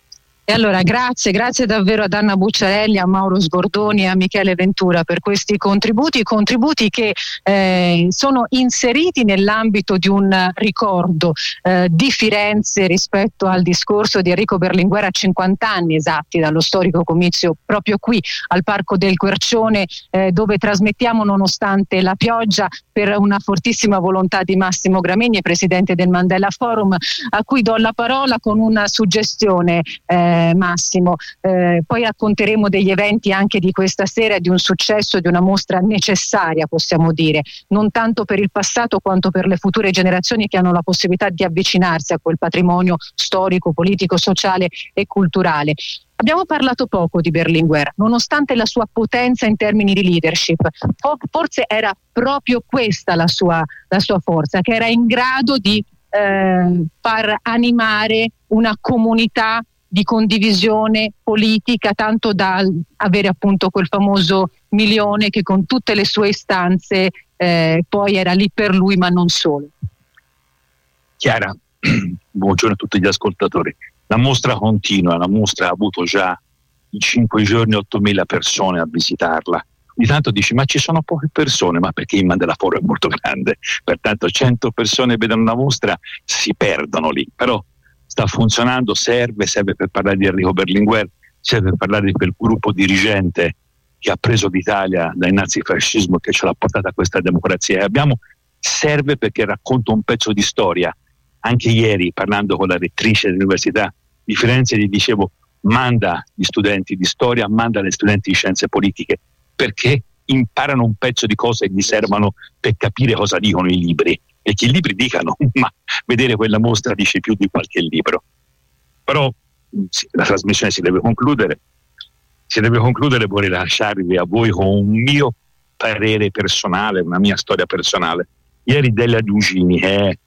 E allora grazie, grazie davvero ad Anna Bucciarelli, a Mauro Sbordoni e a Michele Ventura per questi contributi, contributi che eh, sono inseriti nell'ambito di un ricordo eh, di Firenze rispetto al discorso di Enrico Berlinguer a cinquanta anni esatti dallo storico comizio proprio qui al Parco del Quercione, eh, dove trasmettiamo nonostante la pioggia per una fortissima volontà di Massimo Gramegni, presidente del Mandela Forum, a cui do la parola con una suggestione. Eh, Massimo, eh, poi racconteremo degli eventi anche di questa sera, di un successo, di una mostra necessaria, possiamo dire, non tanto per il passato quanto per le future generazioni che hanno la possibilità di avvicinarsi a quel patrimonio storico, politico, sociale e culturale. Abbiamo parlato poco di Berlinguer, nonostante la sua potenza in termini di leadership. Forse era proprio questa la sua, la sua forza, che era in grado di eh, far animare una comunità di condivisione politica, tanto da avere appunto quel famoso milione che con tutte le sue istanze eh, poi era lì per lui, ma non solo. Chiara, buongiorno a tutti gli ascoltatori. La mostra continua, la mostra ha avuto già in cinque giorni ottomila persone a visitarla. Ogni tanto dici, ma ci sono poche persone, ma perché il Mandela Forum è molto grande, pertanto cento persone vedono una mostra, si perdono lì, però sta funzionando, serve, serve per parlare di Enrico Berlinguer, serve per parlare di quel gruppo dirigente che ha preso l'Italia dal nazifascismo, che ce l'ha portata a questa democrazia, e abbiamo, serve perché racconta un pezzo di storia. Anche ieri, parlando con la rettrice dell'Università di Firenze, gli dicevo, manda gli studenti di storia, manda gli studenti di scienze politiche, perché imparano un pezzo di cose che gli servono per capire cosa dicono i libri, e che i libri dicano, ma vedere quella mostra dice più di qualche libro. Però sì, la trasmissione si deve concludere, si deve concludere, vorrei lasciarvi a voi con un mio parere personale, una mia storia personale. Ieri Delia Giugini, che è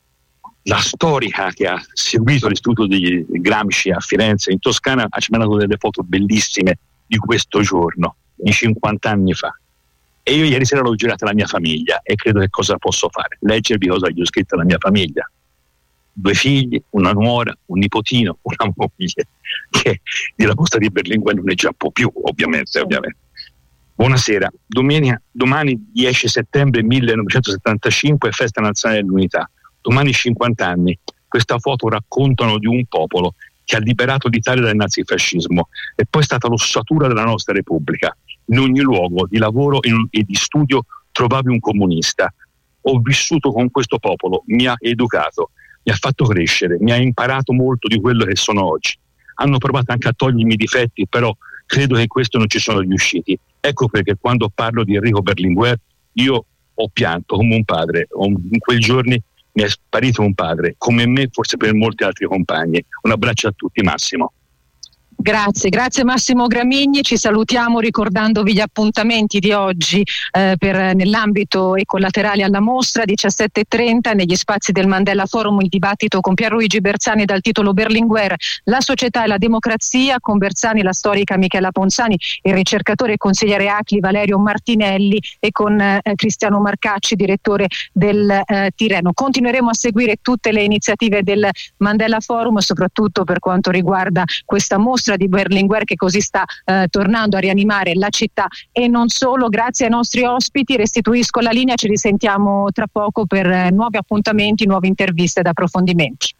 la storica che ha seguito l'istituto di Gramsci a Firenze, in Toscana, ha ci mandato delle foto bellissime di questo giorno, di cinquanta anni fa. E io ieri sera l'ho girata alla mia famiglia e credo che cosa posso fare? Leggervi cosa gli ho scritto alla mia famiglia. Due figli, una nuora, un nipotino, una moglie, che della posta di Berlinguer non ne già può più, ovviamente, ovviamente. Buonasera, domenica, domani dieci settembre millenovecentosettantacinque è festa nazionale dell'unità. Domani cinquanta anni. Questa foto raccontano di un popolo che ha liberato l'Italia dal nazifascismo e poi è stata l'ossatura della nostra Repubblica. In ogni luogo di lavoro e di studio trovavi un comunista. Ho vissuto con questo popolo, mi ha educato, mi ha fatto crescere, mi ha imparato molto di quello che sono oggi. Hanno provato anche a togliermi i difetti, però credo che in questo non ci sono riusciti. Ecco perché quando parlo di Enrico Berlinguer io ho pianto come un padre. In quei giorni mi è sparito un padre, come me, forse per molti altri compagni. Un abbraccio a tutti, Massimo. Grazie, grazie Massimo Gramigni, ci salutiamo ricordandovi gli appuntamenti di oggi eh, per, nell'ambito e collaterali alla mostra, diciassette e trenta negli spazi del Mandela Forum, il dibattito con Pierluigi Bersani dal titolo Berlinguer, la società e la democrazia, con Bersani la storica Michela Ponzani, il ricercatore e consigliere A C L I Valerio Martinelli e con eh, Cristiano Marcacci, direttore del eh, Tirreno. Continueremo a seguire tutte le iniziative del Mandela Forum, soprattutto per quanto riguarda questa mostra di Berlinguer che così sta eh, tornando a rianimare la città e non solo. Grazie ai nostri ospiti, restituisco la linea, ci risentiamo tra poco per eh, nuovi appuntamenti, nuove interviste ed approfondimenti.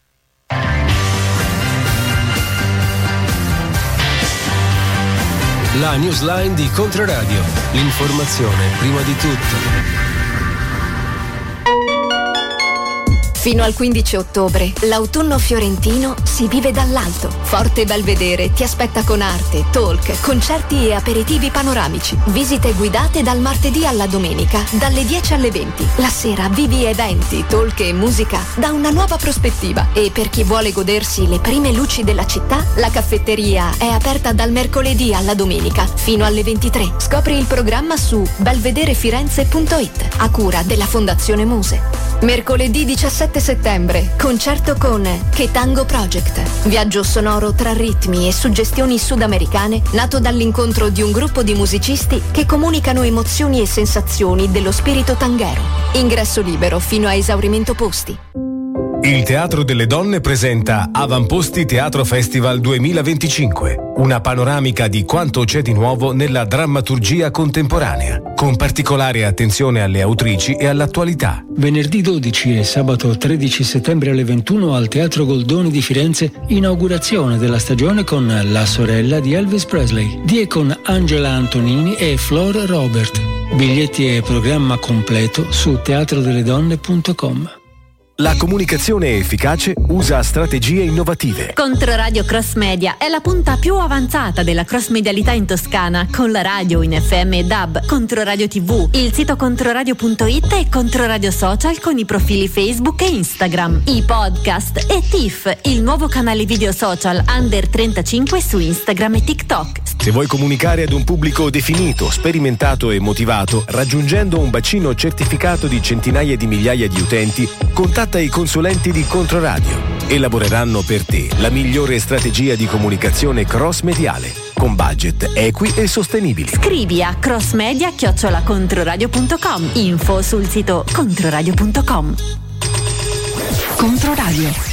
La newsline di Controradio, l'informazione prima di tutto. Fino al quindici ottobre, l'autunno fiorentino si vive dall'alto. Forte Belvedere ti aspetta con arte, talk, concerti e aperitivi panoramici. Visite guidate dal martedì alla domenica, dalle dieci alle venti. La sera vivi eventi, talk e musica da una nuova prospettiva. E per chi vuole godersi le prime luci della città, la caffetteria è aperta dal mercoledì alla domenica, fino alle ventitré. Scopri il programma su belvederefirenze punto it, a cura della Fondazione Muse. Mercoledì diciassette settembre, concerto con Che Tango Project. Viaggio sonoro tra ritmi e suggestioni sudamericane, nato dall'incontro di un gruppo di musicisti che comunicano emozioni e sensazioni dello spirito tanghero. Ingresso libero fino a esaurimento posti. Il Teatro delle Donne presenta Avamposti Teatro Festival duemilaventicinque, una panoramica di quanto c'è di nuovo nella drammaturgia contemporanea, con particolare attenzione alle autrici e all'attualità. Venerdì dodici e sabato tredici settembre alle ventuno al Teatro Goldoni di Firenze, inaugurazione della stagione con La sorella di Elvis Presley, di e con Angela Antonini e Flor Robert. Biglietti e programma completo su teatro delle donne punto com. La comunicazione efficace usa strategie innovative. Controradio Cross Media è la punta più avanzata della cross medialità in Toscana, con la radio in F M e D A B, Controradio tivù, il sito controradio punto it e Controradio Social con i profili Facebook e Instagram, i podcast e T I F, il nuovo canale video social under trentacinque su Instagram e TikTok. Se vuoi comunicare ad un pubblico definito, sperimentato e motivato, raggiungendo un bacino certificato di centinaia di migliaia di utenti, contatta i consulenti di Controradio. Elaboreranno per te la migliore strategia di comunicazione cross-mediale, con budget equi e sostenibili. Scrivi a crossmedia chiocciola controradio punto com. Info sul sito controradio punto com. Controradio.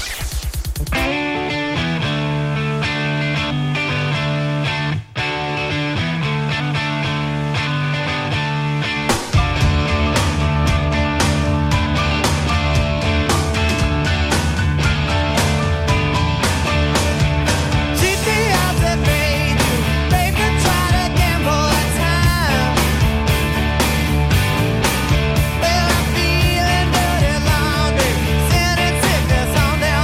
Down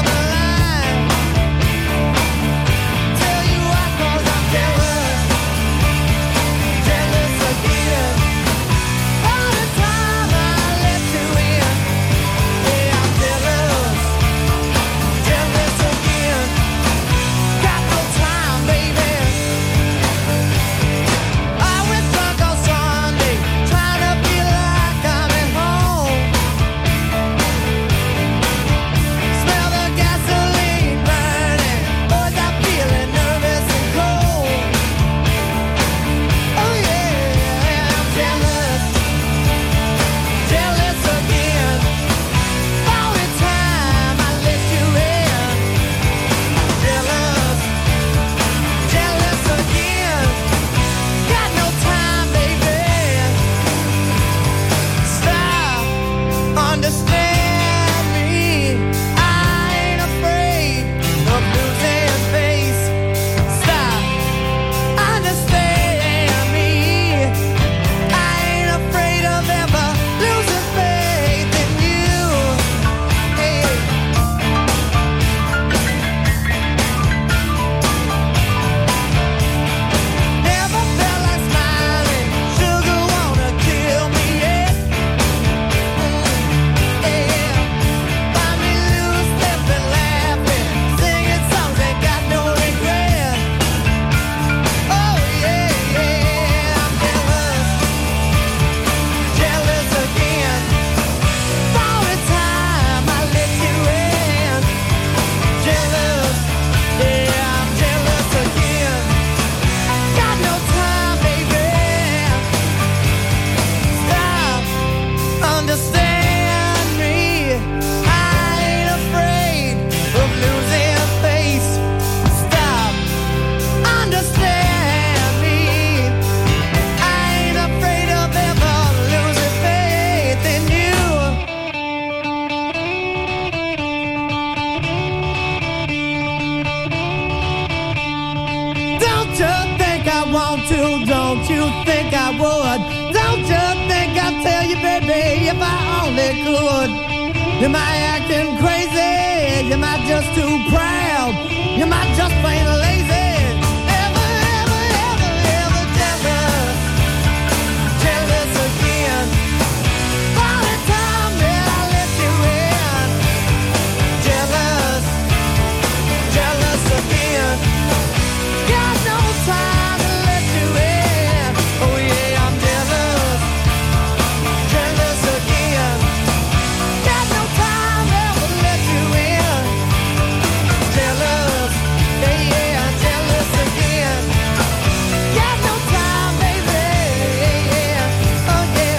you think I would? Don't you think I'd tell you, baby, if I only could? You might acting crazy, you might just too proud, you might just plain lazy. Ever, ever, ever, ever jealous, jealous again. All the time that I let you in, jealous, jealous again. Got no time to let you in. Oh yeah, I'm jealous, jealous again. Got no time ever to let you in. Jealous, yeah, yeah, jealous again. Got no time, baby, yeah, yeah, oh yeah.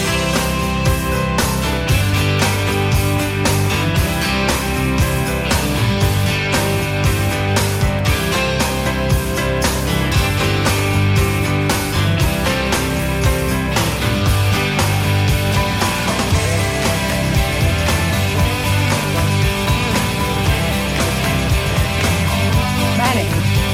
Bene.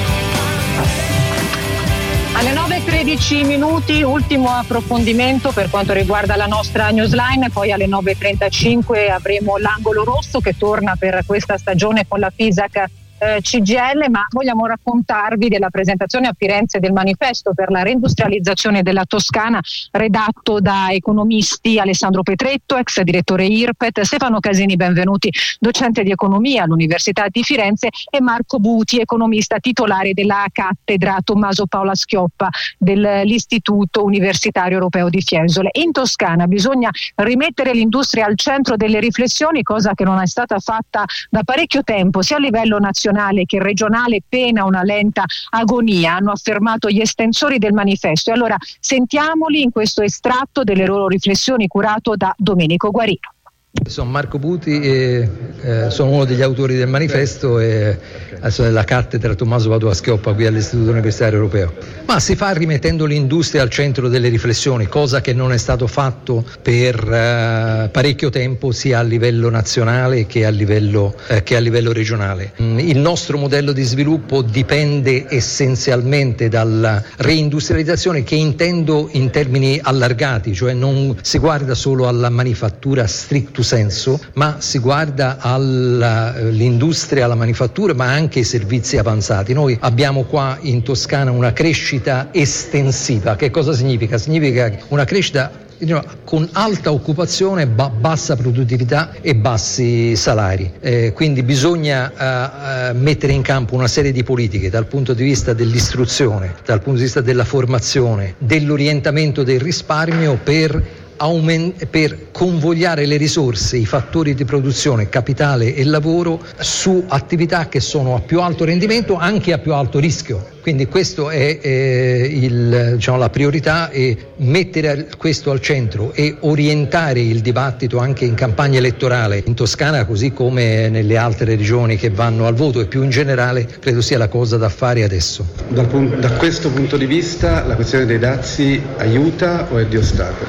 Alle nove e tredici minuti, ultimo approfondimento per quanto riguarda la nostra newsline, poi alle nove e trentacinque avremo l'angolo rosso che torna per questa stagione con la FISAC eh, C G I L, ma vogliamo raccontarvi della presentazione a Firenze del manifesto per la reindustrializzazione della Toscana, redatto da economisti Alessandro Petretto, ex direttore I R P E T, Stefano Casini, benvenuti, docente di economia all'Università di Firenze, e Marco Buti, economista titolare della cattedra Tommaso Paola Schioppa dell'Istituto Universitario Europeo di Fiesole. In Toscana bisogna rimettere l'industria al centro delle riflessioni, cosa che non è stata fatta da parecchio tempo, sia a livello nazionale che regionale, pena una lenta agonia, hanno affermato gli estensori del manifesto. E allora sentiamoli in questo estratto delle loro riflessioni curato da Domenico Guarino. Sono Marco Buti e eh, sono uno degli autori del manifesto e adesso della cattedra Tommaso Paola Schioppa qui all'Istituto Universitario Europeo. Ma si fa rimettendo l'industria al centro delle riflessioni, cosa che non è stato fatto per eh, parecchio tempo sia a livello nazionale che a livello, eh, che a livello regionale. Il nostro modello di sviluppo dipende essenzialmente dalla reindustrializzazione, che intendo in termini allargati, cioè non si guarda solo alla manifattura stricto senso, ma si guarda all'industria, alla manifattura, ma anche ai servizi avanzati. Noi abbiamo qua in Toscana una crescita estensiva. Che cosa significa? Significa una crescita con alta occupazione, ba- bassa produttività e bassi salari. Eh, quindi bisogna eh, mettere in campo una serie di politiche dal punto di vista dell'istruzione, dal punto di vista della formazione, dell'orientamento del risparmio per Aument- per convogliare le risorse, i fattori di produzione, capitale e lavoro su attività che sono a più alto rendimento, anche a più alto rischio. Quindi questo è eh, il, diciamo, la priorità, e mettere questo al centro e orientare il dibattito anche in campagna elettorale in Toscana, così come nelle altre regioni che vanno al voto, e più in generale, credo sia la cosa da fare adesso. Da, da questo punto di vista la questione dei dazi aiuta o è di ostacolo?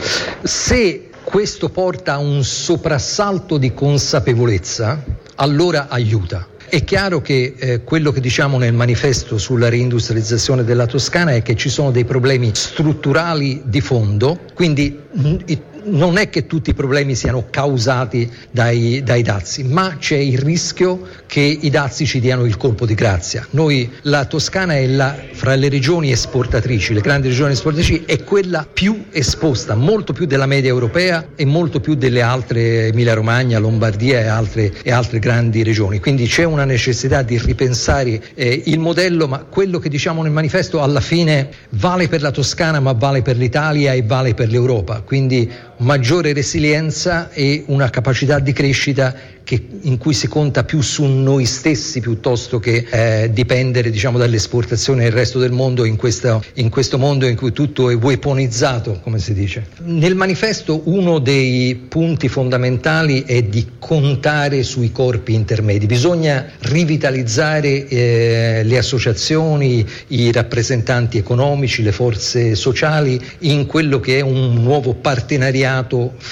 Se questo porta a un soprassalto di consapevolezza, allora aiuta. È chiaro che eh, quello che diciamo nel manifesto sulla reindustrializzazione della Toscana è che ci sono dei problemi strutturali di fondo, quindi mh, non è che tutti i problemi siano causati dai, dai dazi, ma c'è il rischio che i dazi ci diano il colpo di grazia. Noi, la Toscana è la, fra le regioni esportatrici, le grandi regioni esportatrici, è quella più esposta, molto più della media europea e molto più delle altre, Emilia Romagna, Lombardia e altre, e altre grandi regioni. Quindi c'è una necessità di ripensare eh, il modello, ma quello che diciamo nel manifesto alla fine vale per la Toscana, ma vale per l'Italia e vale per l'Europa. Quindi maggiore resilienza e una capacità di crescita che, in cui si conta più su noi stessi piuttosto che eh, dipendere, diciamo, dalle esportazioni del resto del mondo, in questo, in questo mondo in cui tutto è weaponizzato, come si dice. Nel manifesto uno dei punti fondamentali è di contare sui corpi intermedi. Bisogna rivitalizzare eh, le associazioni, i rappresentanti economici, le forze sociali in quello che è un nuovo partenariato fra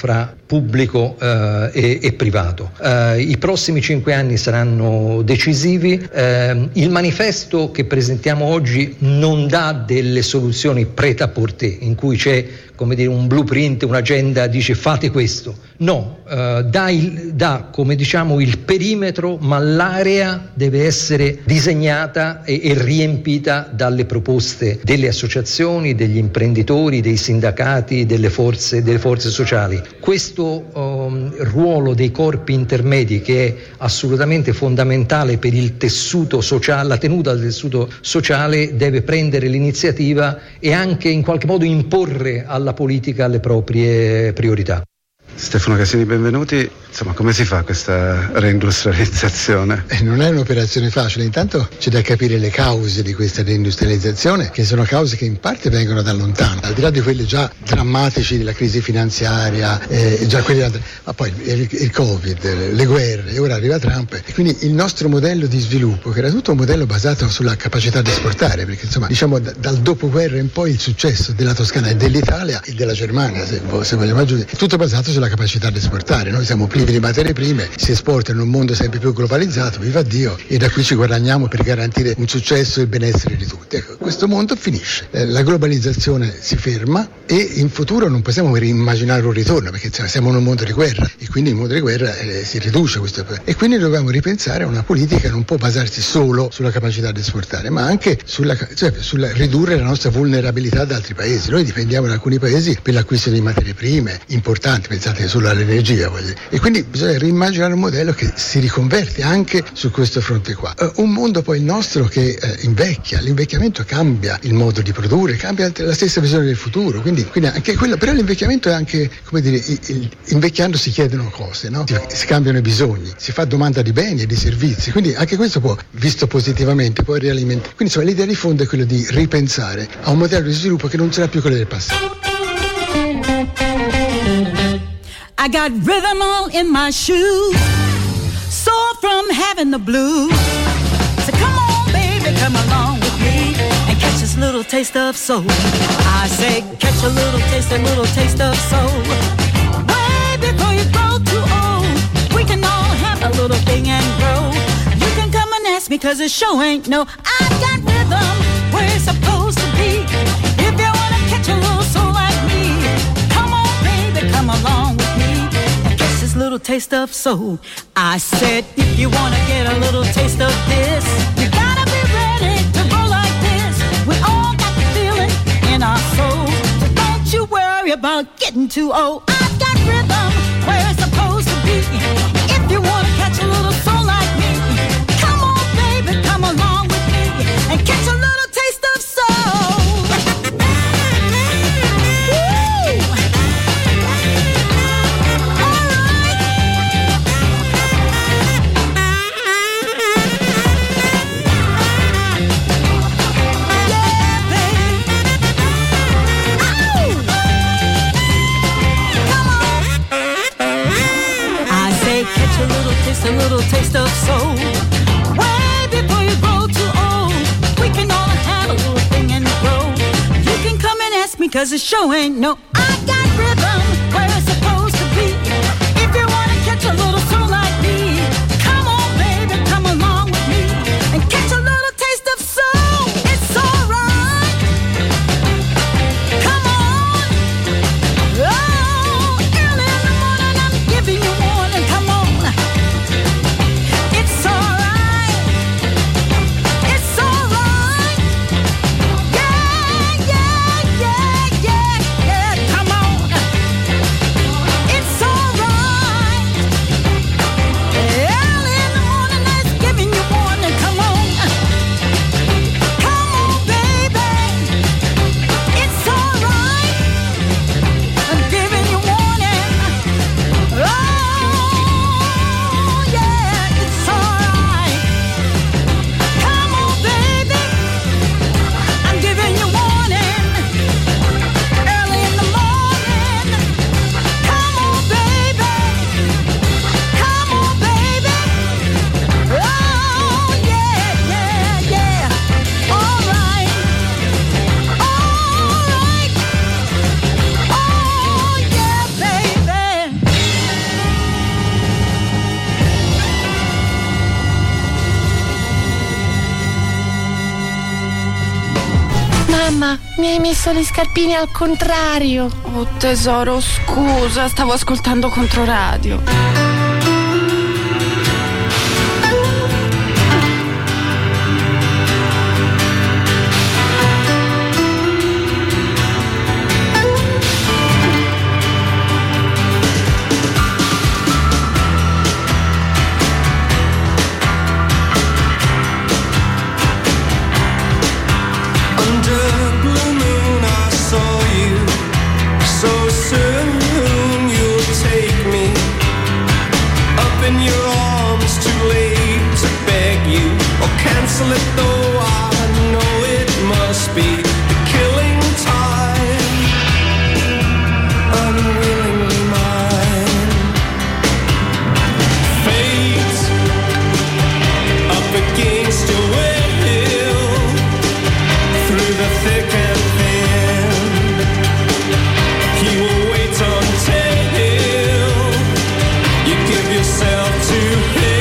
pubblico eh, e, e privato. Eh, I prossimi cinque anni saranno decisivi. Eh, il manifesto che presentiamo oggi non dà delle soluzioni prêt-à-porter in cui c'è, come dire, un blueprint, un'agenda, dice fate questo. No, eh, dà, il, dà come diciamo il perimetro, ma l'area deve essere disegnata e, e riempita dalle proposte delle associazioni, degli imprenditori, dei sindacati, delle forze, delle forze sociali. Questo um, ruolo dei corpi intermedi, che è assolutamente fondamentale per il tessuto sociale, la tenuta del tessuto sociale, deve prendere l'iniziativa e anche in qualche modo imporre alla politica le proprie priorità. Stefano Casini, benvenuti. Insomma, come si fa questa reindustrializzazione? Eh, non è un'operazione facile. Intanto c'è da capire le cause di questa reindustrializzazione, che sono cause che in parte vengono da lontano, al di là di quelle già drammatici della crisi finanziaria, eh, già quelle, ma poi il, il Covid, le guerre, e ora arriva Trump. E quindi il nostro modello di sviluppo, che era tutto un modello basato sulla capacità di esportare, perché insomma, diciamo da, dal dopoguerra in poi il successo della Toscana e dell'Italia e della Germania, se, se vogliamo aggiungere, è tutto basato sulla capacità di esportare. Noi siamo privi di materie prime, si esporta in un mondo sempre più globalizzato, viva Dio, e da qui ci guadagniamo per garantire un successo e il benessere di tutti. Ecco, questo mondo finisce, eh, la globalizzazione si ferma e in futuro non possiamo immaginare un ritorno, perché cioè, siamo in un mondo di guerra e quindi il mondo di guerra eh, si riduce questo, e quindi dobbiamo ripensare a una politica che non può basarsi solo sulla capacità di esportare, ma anche sulla, cioè, sulla ridurre la nostra vulnerabilità ad altri paesi. Noi dipendiamo da alcuni paesi per l'acquisto di materie prime importanti, pensate solo all'energia, e quindi bisogna rimmaginare un modello che si riconverte anche su questo fronte qua. Uh, un mondo poi il nostro che uh, invecchia, l'invecchiamento cambia il modo di produrre, cambia la stessa visione del futuro, quindi, quindi anche quello, però l'invecchiamento è anche, come dire, il, il, invecchiando si chiedono cose, no? si, si cambiano i bisogni, si fa domanda di beni e di servizi, quindi anche questo può, visto positivamente, può rialimentare. Quindi insomma l'idea di fondo è quella di ripensare a un modello di sviluppo che non sarà più quello del passato. I got rhythm all in my shoes, sore from having the blues. So come on, baby, come along with me and catch this little taste of soul. I say, catch a little taste, a little taste of soul. Way before you grow too old, we can all have a little thing and grow. You can come and ask me, cause the show ain't no. I got rhythm where it's supposed to be. If you wanna catch a little soul like me, come on, baby, come along with me. Little taste of soul. I said, if you wanna get a little taste of this, you gotta be ready to go like this. We all got the feeling in our soul, so don't you worry about getting too old. I've got rhythm where it's supposed to be. If you wanna catch a little soul like me, come on, baby, come along with me and catch a little taste of soul. A little taste of soul. Way before you grow too old, we can all have a little thing and grow. You can come and ask me, cause the show ain't no. I got rhythm where it's supposed to be. If you wanna catch a little soul like me, come on, baby, come along with me and catch a little taste of soul. It's alright. Come on. Oh, early in the morning I'm giving you warning. Come on. Mi hai messo gli scarpini al contrario. Oh tesoro, scusa, stavo ascoltando Controradio. Cancel it though, I know it must be the killing time, unwillingly mine. Fate up against your will, through the thick and thin. He will wait until you give yourself to him.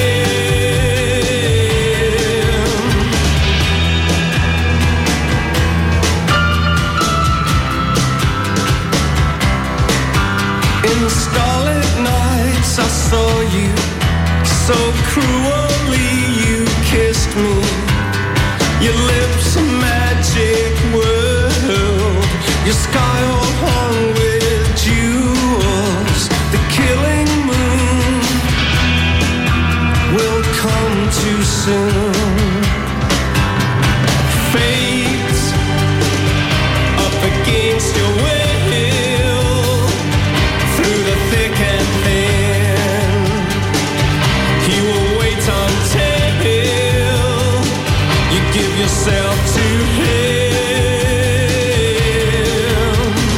I saw you, so cruelly you kissed me. Your lips a magic world, your sky all hung with jewels. The killing moon will come too soon. Fate up against your will, through the thick and thin. Give yourself to him.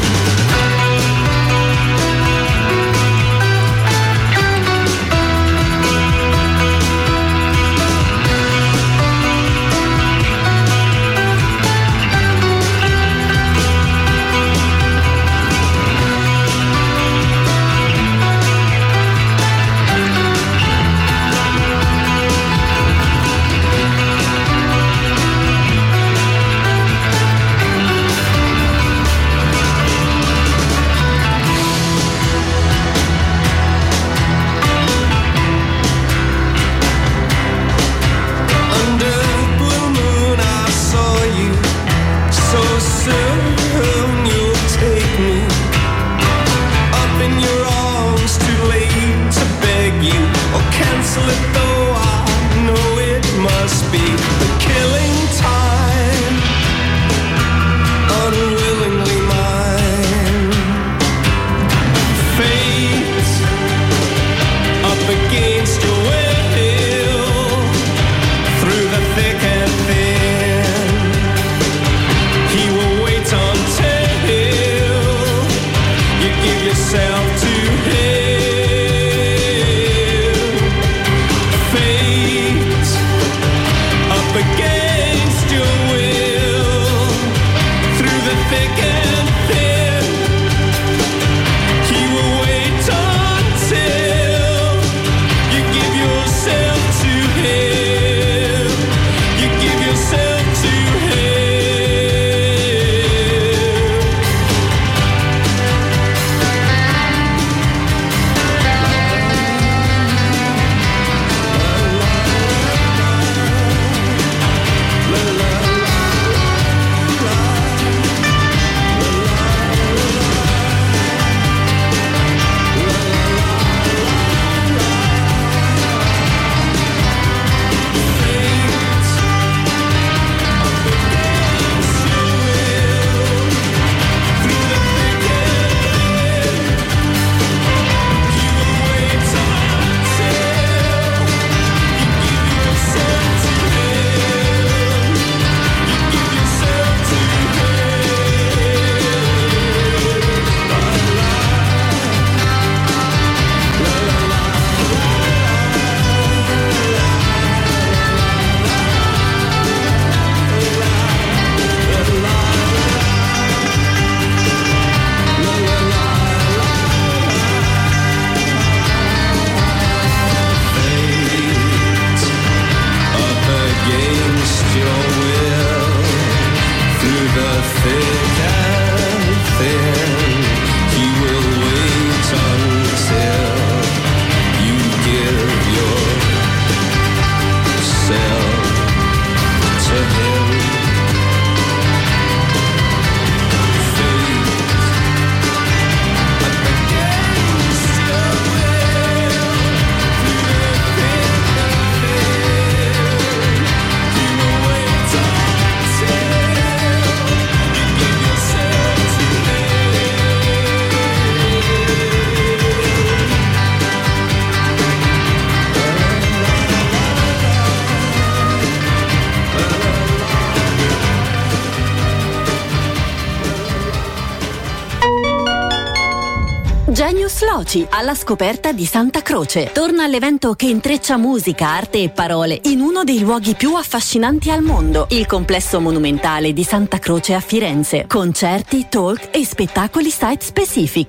Trasloci, alla scoperta di Santa Croce. Torna l'evento che intreccia musica, arte e parole in uno dei luoghi più affascinanti al mondo, il complesso monumentale di Santa Croce a Firenze. Concerti, talk e spettacoli site specific.